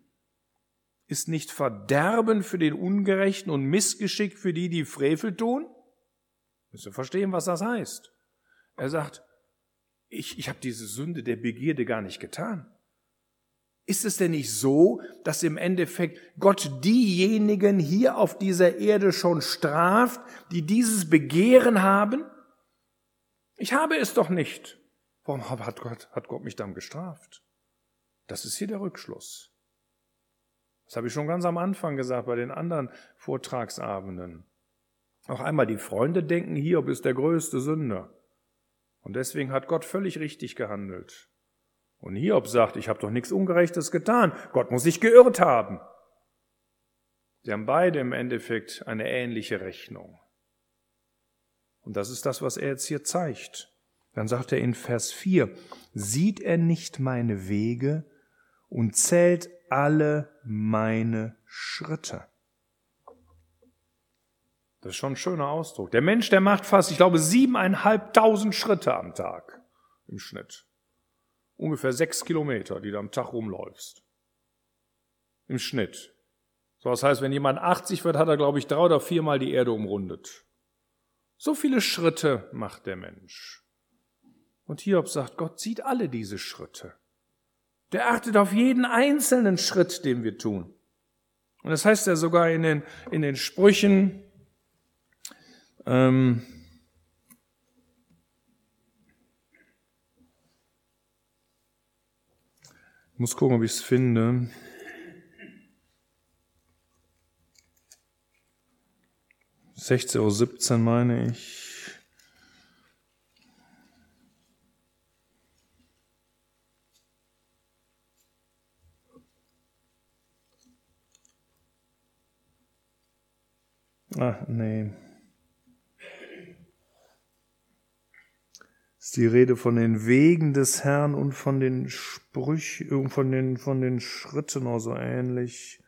Ist nicht Verderben für den Ungerechten und Missgeschick für die Frevel tun? Müssen wir verstehen, was das heißt. Er sagt, ich habe diese Sünde der Begierde gar nicht getan. Ist es denn nicht so, dass im Endeffekt Gott diejenigen hier auf dieser Erde schon straft, die dieses Begehren haben? Ich habe es doch nicht. Warum hat Gott mich dann gestraft? Das ist hier der Rückschluss. Das habe ich schon ganz am Anfang gesagt bei den anderen Vortragsabenden. Noch einmal, die Freunde denken, Hiob ist der größte Sünder. Und deswegen hat Gott völlig richtig gehandelt. Und Hiob sagt, ich habe doch nichts Ungerechtes getan. Gott muss sich geirrt haben. Sie haben beide im Endeffekt eine ähnliche Rechnung. Und das ist das, was er jetzt hier zeigt. Dann sagt er in Vers 4, sieht er nicht meine Wege und zählt alle meine Schritte. Das ist schon ein schöner Ausdruck. Der Mensch, der macht fast, ich glaube, 7.500 Schritte am Tag im Schnitt. Ungefähr 6 Kilometer, die du am Tag rumläufst. Im Schnitt. So, das heißt, wenn jemand 80 wird, hat er, glaube ich, 3 oder 4 Mal die Erde umrundet. So viele Schritte macht der Mensch. Und Hiob sagt, Gott sieht alle diese Schritte. Der achtet auf jeden einzelnen Schritt, den wir tun. Und das heißt ja sogar in den Sprüchen, ich muss gucken, ob ich es finde. (16:17 meine ich. Ach, nee. Ist die Rede von den Wegen des Herrn und von den Sprüchen, von den Schritten auch so ähnlich.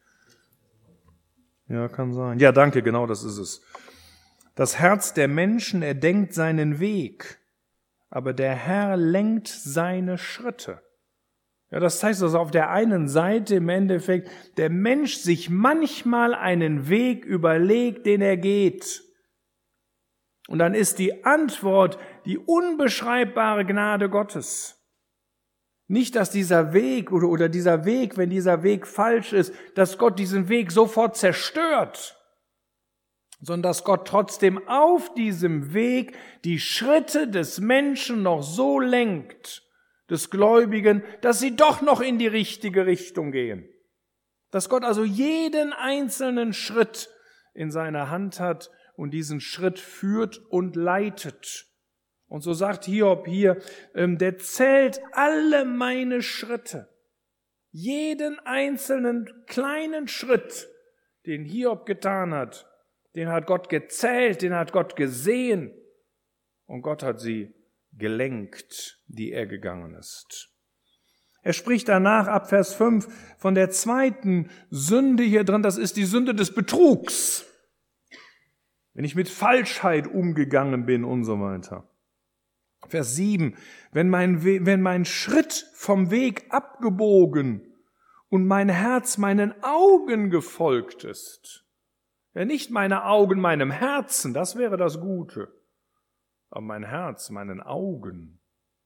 Ja, kann sein. Ja, danke, genau das ist es. Das Herz der Menschen erdenkt seinen Weg, aber der Herr lenkt seine Schritte. Ja, das heißt also auf der einen Seite im Endeffekt, der Mensch sich manchmal einen Weg überlegt, den er geht. Und dann ist die Antwort die unbeschreibbare Gnade Gottes. Nicht, dass dieser Weg oder dieser Weg, wenn dieser Weg falsch ist, dass Gott diesen Weg sofort zerstört, sondern dass Gott trotzdem auf diesem Weg die Schritte des Menschen noch so lenkt, des Gläubigen, dass sie doch noch in die richtige Richtung gehen. Dass Gott also jeden einzelnen Schritt in seiner Hand hat und diesen Schritt führt und leitet. Und so sagt Hiob hier, der zählt alle meine Schritte. Jeden einzelnen kleinen Schritt, den Hiob getan hat, den hat Gott gezählt, den hat Gott gesehen. Und Gott hat sie gelenkt, die er gegangen ist. Er spricht danach ab Vers 5 von der zweiten Sünde hier drin, das ist die Sünde des Betrugs. Wenn ich mit Falschheit umgegangen bin und so weiter. Vers 7, wenn mein Schritt vom Weg abgebogen und mein Herz meinen Augen gefolgt ist. Ja, nicht meine Augen meinem Herzen, das wäre das Gute, aber mein Herz meinen Augen.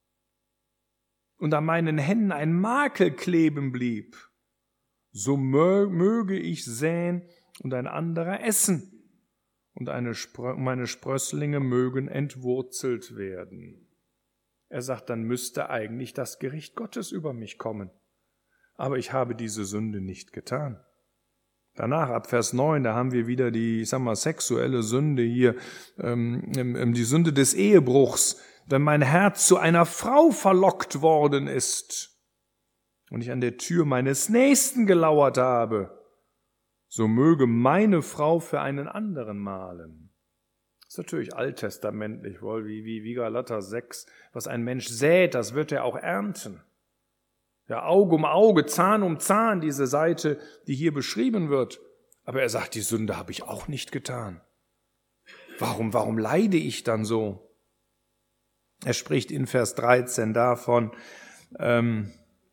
Und an meinen Händen ein Makel kleben blieb, so möge ich säen und ein anderer essen. Und meine Sprösslinge mögen entwurzelt werden. Er sagt, dann müsste eigentlich das Gericht Gottes über mich kommen. Aber ich habe diese Sünde nicht getan. Danach, ab Vers 9, da haben wir wieder die, sexuelle Sünde hier, die Sünde des Ehebruchs, wenn mein Herz zu einer Frau verlockt worden ist und ich an der Tür meines Nächsten gelauert habe, so möge meine Frau für einen anderen mahlen. Das ist natürlich alttestamentlich, wie Galater 6. Was ein Mensch sät, das wird er auch ernten. Ja, Auge um Auge, Zahn um Zahn, diese Seite, die hier beschrieben wird. Aber er sagt, die Sünde habe ich auch nicht getan. Warum leide ich dann so? Er spricht in Vers 13 davon, wenn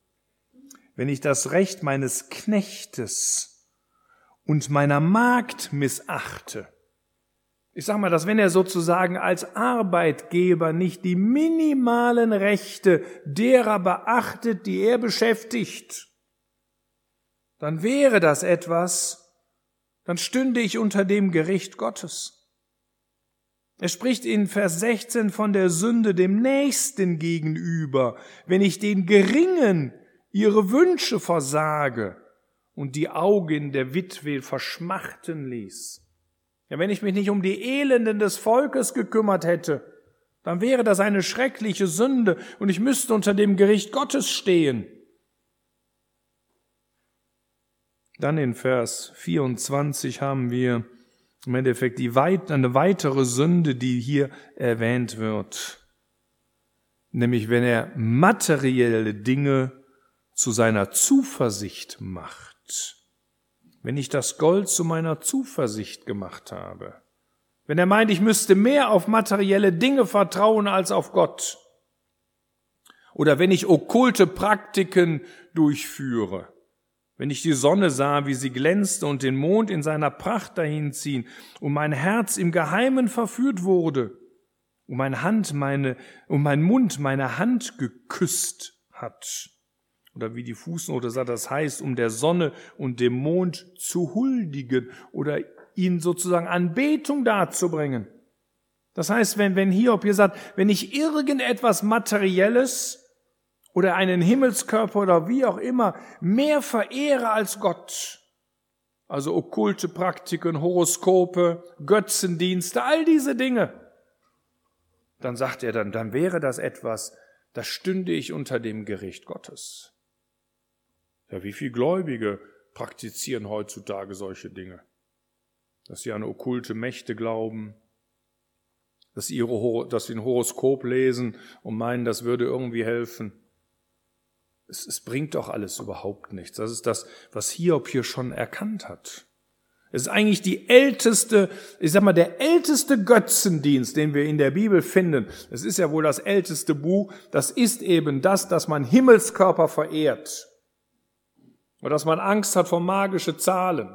ich das Recht meines Knechtes und meiner Magd missachte. Ich sage mal, dass wenn er sozusagen als Arbeitgeber nicht die minimalen Rechte derer beachtet, die er beschäftigt, dann wäre das etwas, dann stünde ich unter dem Gericht Gottes. Er spricht in Vers 16 von der Sünde dem Nächsten gegenüber, wenn ich den Geringen ihre Wünsche versage und die Augen der Witwe verschmachten ließ. Ja, wenn ich mich nicht um die Elenden des Volkes gekümmert hätte, dann wäre das eine schreckliche Sünde und ich müsste unter dem Gericht Gottes stehen. Dann in Vers 24 haben wir im Endeffekt eine weitere Sünde, die hier erwähnt wird. Nämlich wenn er materielle Dinge zu seiner Zuversicht macht. Wenn ich das Gold zu meiner Zuversicht gemacht habe. Wenn er meint, ich müsste mehr auf materielle Dinge vertrauen als auf Gott. Oder wenn ich okkulte Praktiken durchführe. Wenn ich die Sonne sah, wie sie glänzte und den Mond in seiner Pracht dahinziehen und mein Herz im Geheimen verführt wurde und mein Mund meine Hand geküsst hat. Oder wie die Fußnote sagt, das heißt, um der Sonne und dem Mond zu huldigen oder ihnen sozusagen Anbetung darzubringen. Das heißt, wenn Hiob hier sagt, wenn ich irgendetwas Materielles oder einen Himmelskörper oder wie auch immer mehr verehre als Gott, also okkulte Praktiken, Horoskope, Götzendienste, all diese Dinge, dann sagt er, dann wäre das etwas, das stünde ich unter dem Gericht Gottes. Ja, wie viele Gläubige praktizieren heutzutage solche Dinge? Dass sie an okkulte Mächte glauben, dass sie ein Horoskop lesen und meinen, das würde irgendwie helfen. Es bringt doch alles überhaupt nichts. Das ist das, was Hiob hier schon erkannt hat. Es ist eigentlich der älteste Götzendienst, den wir in der Bibel finden. Es ist ja wohl das älteste Buch. Das ist eben das, dass man Himmelskörper verehrt. Oder dass man Angst hat vor magischen Zahlen.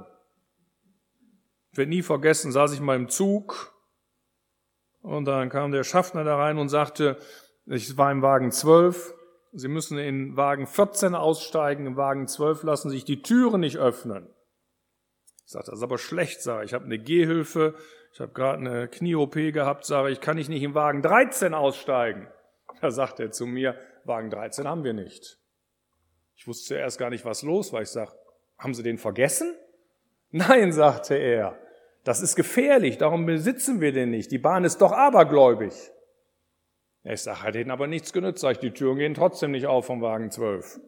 Ich werde nie vergessen, saß ich mal im Zug und dann kam der Schaffner da rein und sagte, ich war im Wagen 12, Sie müssen in Wagen 14 aussteigen, im Wagen 12 lassen sich die Türen nicht öffnen. Ich sagte, das ist aber schlecht, sage ich. Ich habe eine Gehhilfe, ich habe gerade eine Knie-OP gehabt, sage ich, kann ich nicht in Wagen 13 aussteigen? Da sagt er zu mir, Wagen 13 haben wir nicht. Ich wusste zuerst gar nicht, was los war. Ich sage, haben Sie den vergessen? Nein, sagte er, das ist gefährlich, darum besitzen wir den nicht. Die Bahn ist doch abergläubig. Ich sage, hat ihnen aber nichts genützt, sag ich, die Türen gehen trotzdem nicht auf vom Wagen 12.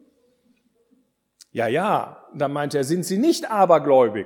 Ja, dann meinte er, sind Sie nicht abergläubig?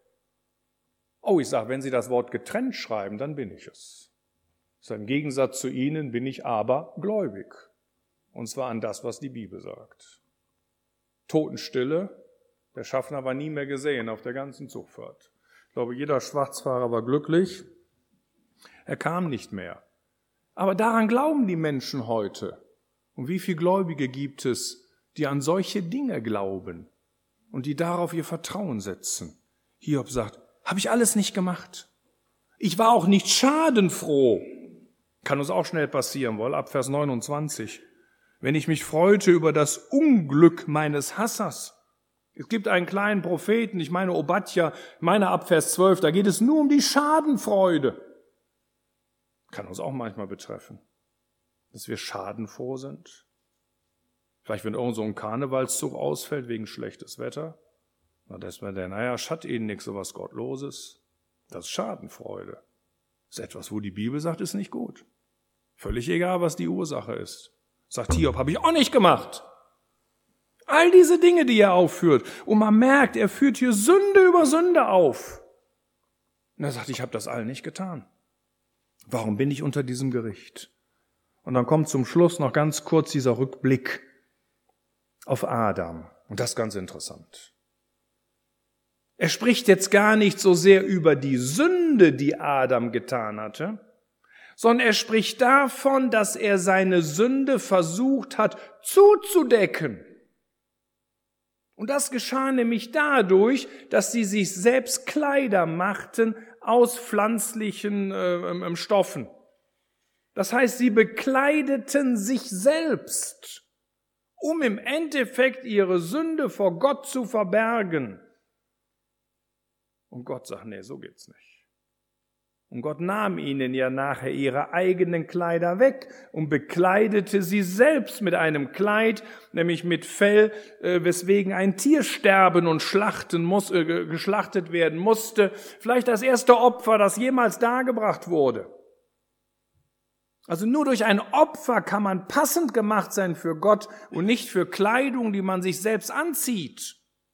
Oh, ich sage, wenn Sie das Wort getrennt schreiben, dann bin ich es. Im Gegensatz zu Ihnen bin ich abergläubig. Und zwar an das, was die Bibel sagt. Totenstille, der Schaffner war nie mehr gesehen auf der ganzen Zugfahrt. Ich glaube, jeder Schwarzfahrer war glücklich. Er kam nicht mehr. Aber daran glauben die Menschen heute. Und wie viele Gläubige gibt es, die an solche Dinge glauben und die darauf ihr Vertrauen setzen? Hiob sagt, habe ich alles nicht gemacht. Ich war auch nicht schadenfroh. Kann uns auch schnell passieren, wohl ab Vers 29. Wenn ich mich freute über das Unglück meines Hassers. Es gibt einen kleinen Propheten, ich meine Obadja, ab Vers 12, da geht es nur um die Schadenfreude. Kann uns auch manchmal betreffen, dass wir schadenfroh sind. Vielleicht, wenn irgend so ein Karnevalszug ausfällt wegen schlechtes Wetter, dann ist man schadet ihnen nichts, so was Gottloses. Das ist Schadenfreude. Das ist etwas, wo die Bibel sagt, ist nicht gut. Völlig egal, was die Ursache ist. Sagt Hiob, habe ich auch nicht gemacht. All diese Dinge, die er aufführt. Und man merkt, er führt hier Sünde über Sünde auf. Und er sagt, ich habe das all nicht getan. Warum bin ich unter diesem Gericht? Und dann kommt zum Schluss noch ganz kurz dieser Rückblick auf Adam. Und das ist ganz interessant. Er spricht jetzt gar nicht so sehr über die Sünde, die Adam getan hatte, sondern er spricht davon, dass er seine Sünde versucht hat zuzudecken. Und das geschah nämlich dadurch, dass sie sich selbst Kleider machten aus pflanzlichen Stoffen. Das heißt, sie bekleideten sich selbst, um im Endeffekt ihre Sünde vor Gott zu verbergen. Und Gott sagt, nee, so geht's nicht. Und Gott nahm ihnen ja nachher ihre eigenen Kleider weg und bekleidete sie selbst mit einem Kleid, nämlich mit Fell, weswegen ein Tier sterben und geschlachtet werden musste. Vielleicht das erste Opfer, das jemals dargebracht wurde. Also nur durch ein Opfer kann man passend gemacht sein für Gott und nicht für Kleidung, die man sich selbst anzieht.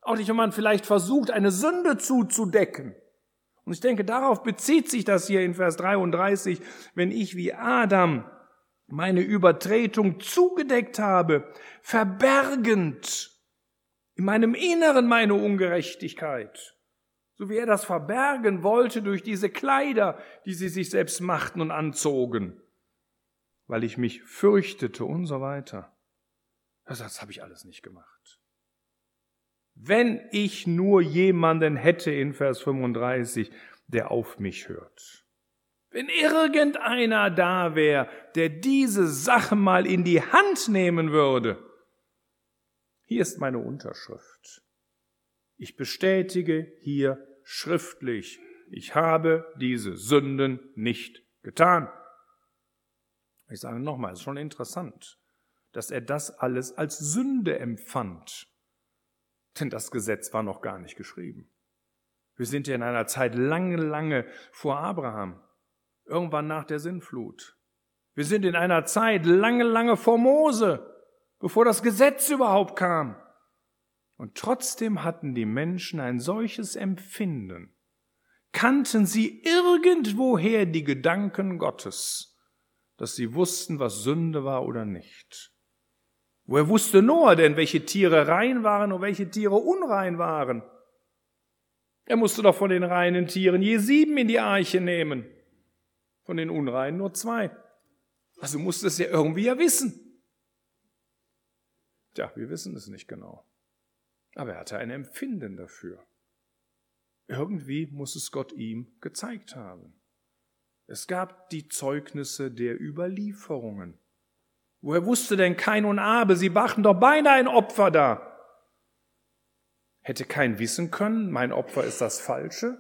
Auch nicht, wenn man vielleicht versucht, eine Sünde zuzudecken. Und ich denke, darauf bezieht sich das hier in Vers 33, wenn ich wie Adam meine Übertretung zugedeckt habe, verbergend in meinem Inneren meine Ungerechtigkeit, so wie er das verbergen wollte durch diese Kleider, die sie sich selbst machten und anzogen, weil ich mich fürchtete und so weiter. Das habe ich alles nicht gemacht. Wenn ich nur jemanden hätte in Vers 35, der auf mich hört. Wenn irgendeiner da wäre, der diese Sache mal in die Hand nehmen würde. Hier ist meine Unterschrift. Ich bestätige hier schriftlich, ich habe diese Sünden nicht getan. Ich sage nochmal, es ist schon interessant, dass er das alles als Sünde empfand. Denn das Gesetz war noch gar nicht geschrieben. Wir sind ja in einer Zeit lange vor Abraham, irgendwann nach der Sintflut. Wir sind in einer Zeit lange vor Mose, bevor das Gesetz überhaupt kam. Und trotzdem hatten die Menschen ein solches Empfinden. Kannten sie irgendwoher die Gedanken Gottes, dass sie wussten, was Sünde war oder nicht. Woher wusste Noah denn, welche Tiere rein waren und welche Tiere unrein waren? Er musste doch von den reinen Tieren je 7 in die Arche nehmen, von den unreinen nur 2. Also musste es ja irgendwie ja wissen. Tja, wir wissen es nicht genau. Aber er hatte ein Empfinden dafür. Irgendwie muss es Gott ihm gezeigt haben. Es gab die Zeugnisse der Überlieferungen. Woher wusste denn Kain und Abel? Sie brachten doch beinahe ein Opfer dar. Hätte Kain wissen können, mein Opfer ist das Falsche?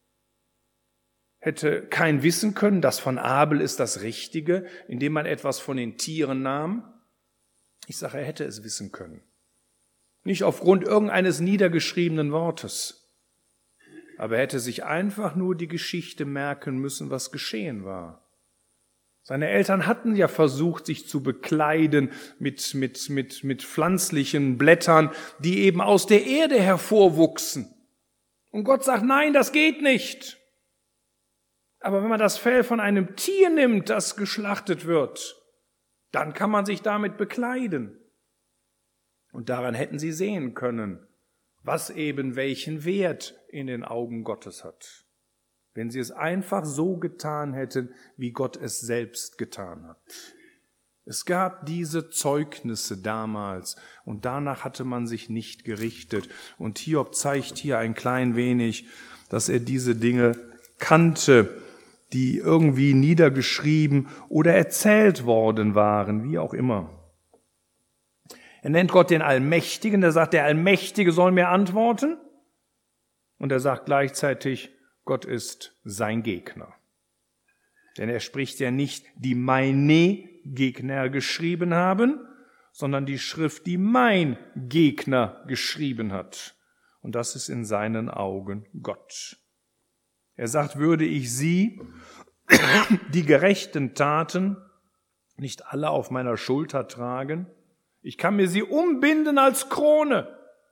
Hätte Kain wissen können, das von Abel ist das Richtige, indem man etwas von den Tieren nahm? Ich sage, er hätte es wissen können. Nicht aufgrund irgendeines niedergeschriebenen Wortes. Aber er hätte sich einfach nur die Geschichte merken müssen, was geschehen war. Seine Eltern hatten ja versucht, sich zu bekleiden mit pflanzlichen Blättern, die eben aus der Erde hervorwuchsen. Und Gott sagt, nein, das geht nicht. Aber wenn man das Fell von einem Tier nimmt, das geschlachtet wird, dann kann man sich damit bekleiden. Und daran hätten sie sehen können, was eben welchen Wert in den Augen Gottes hat. Wenn sie es einfach so getan hätten, wie Gott es selbst getan hat. Es gab diese Zeugnisse damals und danach hatte man sich nicht gerichtet. Und Hiob zeigt hier ein klein wenig, dass er diese Dinge kannte, die irgendwie niedergeschrieben oder erzählt worden waren, wie auch immer. Er nennt Gott den Allmächtigen, er sagt, der Allmächtige soll mir antworten. Und er sagt gleichzeitig, Gott ist sein Gegner. Denn er spricht ja nicht, die meine Gegner geschrieben haben, sondern die Schrift, die mein Gegner geschrieben hat. Und das ist in seinen Augen Gott. Er sagt, würde ich sie, die gerechten Taten, nicht alle auf meiner Schulter tragen, ich kann mir sie umbinden als Krone.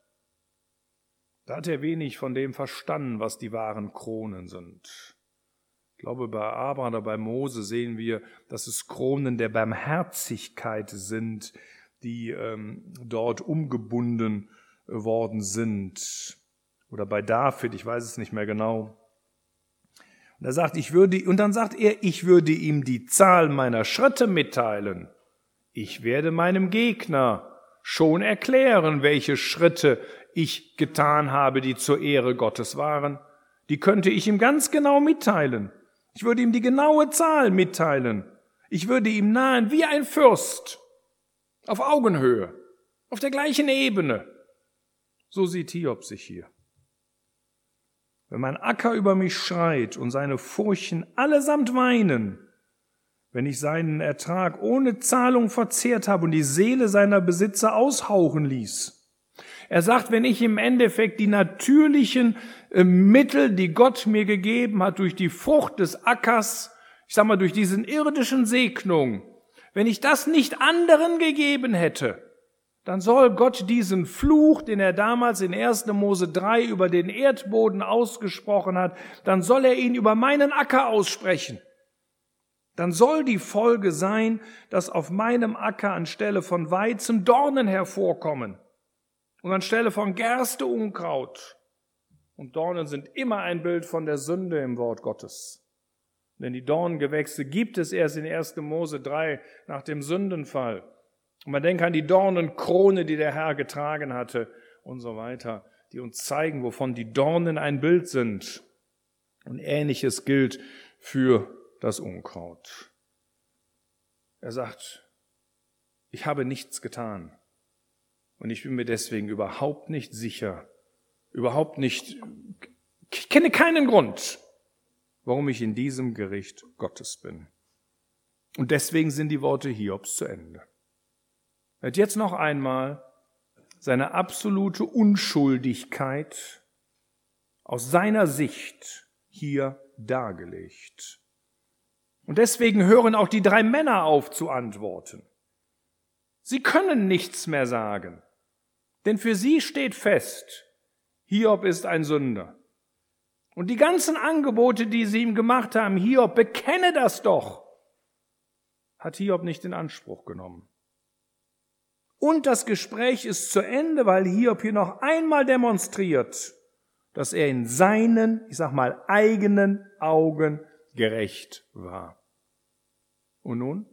Da hat er wenig von dem verstanden, was die wahren Kronen sind. Ich glaube, bei Abraham oder bei Mose sehen wir, dass es Kronen der Barmherzigkeit sind, die dort umgebunden worden sind. Oder bei David, ich weiß es nicht mehr genau. Und dann sagt er, ich würde ihm die Zahl meiner Schritte mitteilen. Ich werde meinem Gegner schon erklären, welche Schritte ich getan habe, die zur Ehre Gottes waren. Die könnte ich ihm ganz genau mitteilen. Ich würde ihm die genaue Zahl mitteilen. Ich würde ihm nahen wie ein Fürst, auf Augenhöhe, auf der gleichen Ebene. So sieht Hiob sich hier. Wenn mein Acker über mich schreit und seine Furchen allesamt weinen, wenn ich seinen Ertrag ohne Zahlung verzehrt habe und die Seele seiner Besitzer aushauchen ließ. Er sagt, wenn ich im Endeffekt die natürlichen Mittel, die Gott mir gegeben hat, durch die Frucht des Ackers, ich sag mal, durch diesen irdischen Segnung, wenn ich das nicht anderen gegeben hätte, dann soll Gott diesen Fluch, den er damals in 1. Mose 3 über den Erdboden ausgesprochen hat, dann soll er ihn über meinen Acker aussprechen. Dann soll die Folge sein, dass auf meinem Acker anstelle von Weizen Dornen hervorkommen und anstelle von Gerste Unkraut. Und Dornen sind immer ein Bild von der Sünde im Wort Gottes. Denn die Dornengewächse gibt es erst in 1. Mose 3 nach dem Sündenfall. Und man denkt an die Dornenkrone, die der Herr getragen hatte und so weiter, die uns zeigen, wovon die Dornen ein Bild sind. Und Ähnliches gilt für das Unkraut. Er sagt, ich habe nichts getan und ich bin mir deswegen überhaupt nicht sicher, ich kenne keinen Grund, warum ich in diesem Gericht Gottes bin. Und deswegen sind die Worte Hiobs zu Ende. Er hat jetzt noch einmal seine absolute Unschuldigkeit aus seiner Sicht hier dargelegt. Und deswegen hören auch die 3 Männer auf zu antworten. Sie können nichts mehr sagen, denn für sie steht fest, Hiob ist ein Sünder. Und die ganzen Angebote, die sie ihm gemacht haben, Hiob, bekenne das doch, hat Hiob nicht in Anspruch genommen. Und das Gespräch ist zu Ende, weil Hiob hier noch einmal demonstriert, dass er in seinen, eigenen Augen gerecht war. Und nun?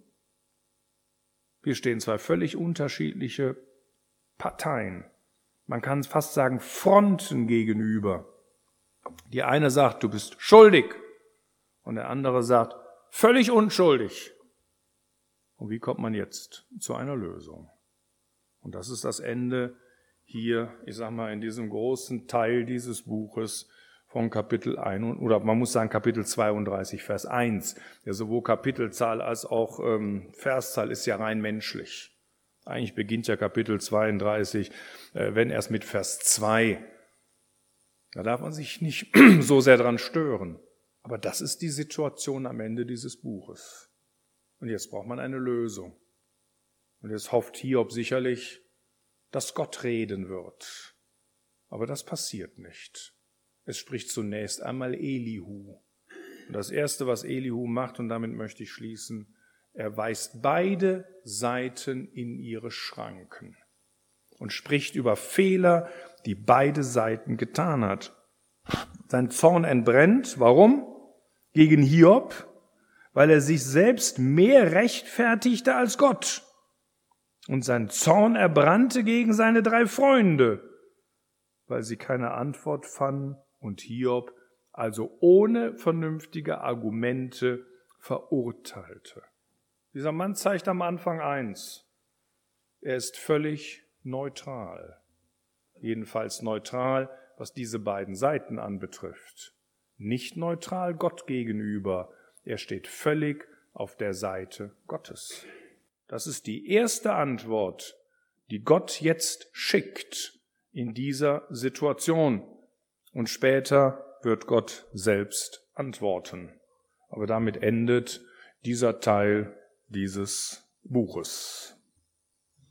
Hier stehen 2 völlig unterschiedliche Parteien. Man kann fast sagen Fronten gegenüber. Die eine sagt, du bist schuldig. Und der andere sagt, völlig unschuldig. Und wie kommt man jetzt zu einer Lösung? Und das ist das Ende hier, in diesem großen Teil dieses Buches von Kapitel 1, oder man muss sagen Kapitel 32, Vers 1. Ja, sowohl Kapitelzahl als auch Verszahl ist ja rein menschlich. Eigentlich beginnt ja Kapitel 32, wenn erst mit Vers 2. Da darf man sich nicht so sehr dran stören. Aber das ist die Situation am Ende dieses Buches. Und jetzt braucht man eine Lösung. Und jetzt hofft Hiob sicherlich, dass Gott reden wird. Aber das passiert nicht. Es spricht zunächst einmal Elihu. Und das Erste, was Elihu macht, und damit möchte ich schließen, er weist beide Seiten in ihre Schranken und spricht über Fehler, die beide Seiten getan hat. Sein Zorn entbrennt. Warum? Gegen Hiob, weil er sich selbst mehr rechtfertigte als Gott. Und sein Zorn erbrannte gegen seine 3 Freunde, weil sie keine Antwort fanden und Hiob also ohne vernünftige Argumente verurteilte. Dieser Mann zeigt am Anfang eins: Er ist völlig neutral. Jedenfalls neutral, was diese beiden Seiten anbetrifft. Nicht neutral Gott gegenüber. Er steht völlig auf der Seite Gottes. Das ist die erste Antwort, die Gott jetzt schickt in dieser Situation. Und später wird Gott selbst antworten. Aber damit endet dieser Teil dieses Buches.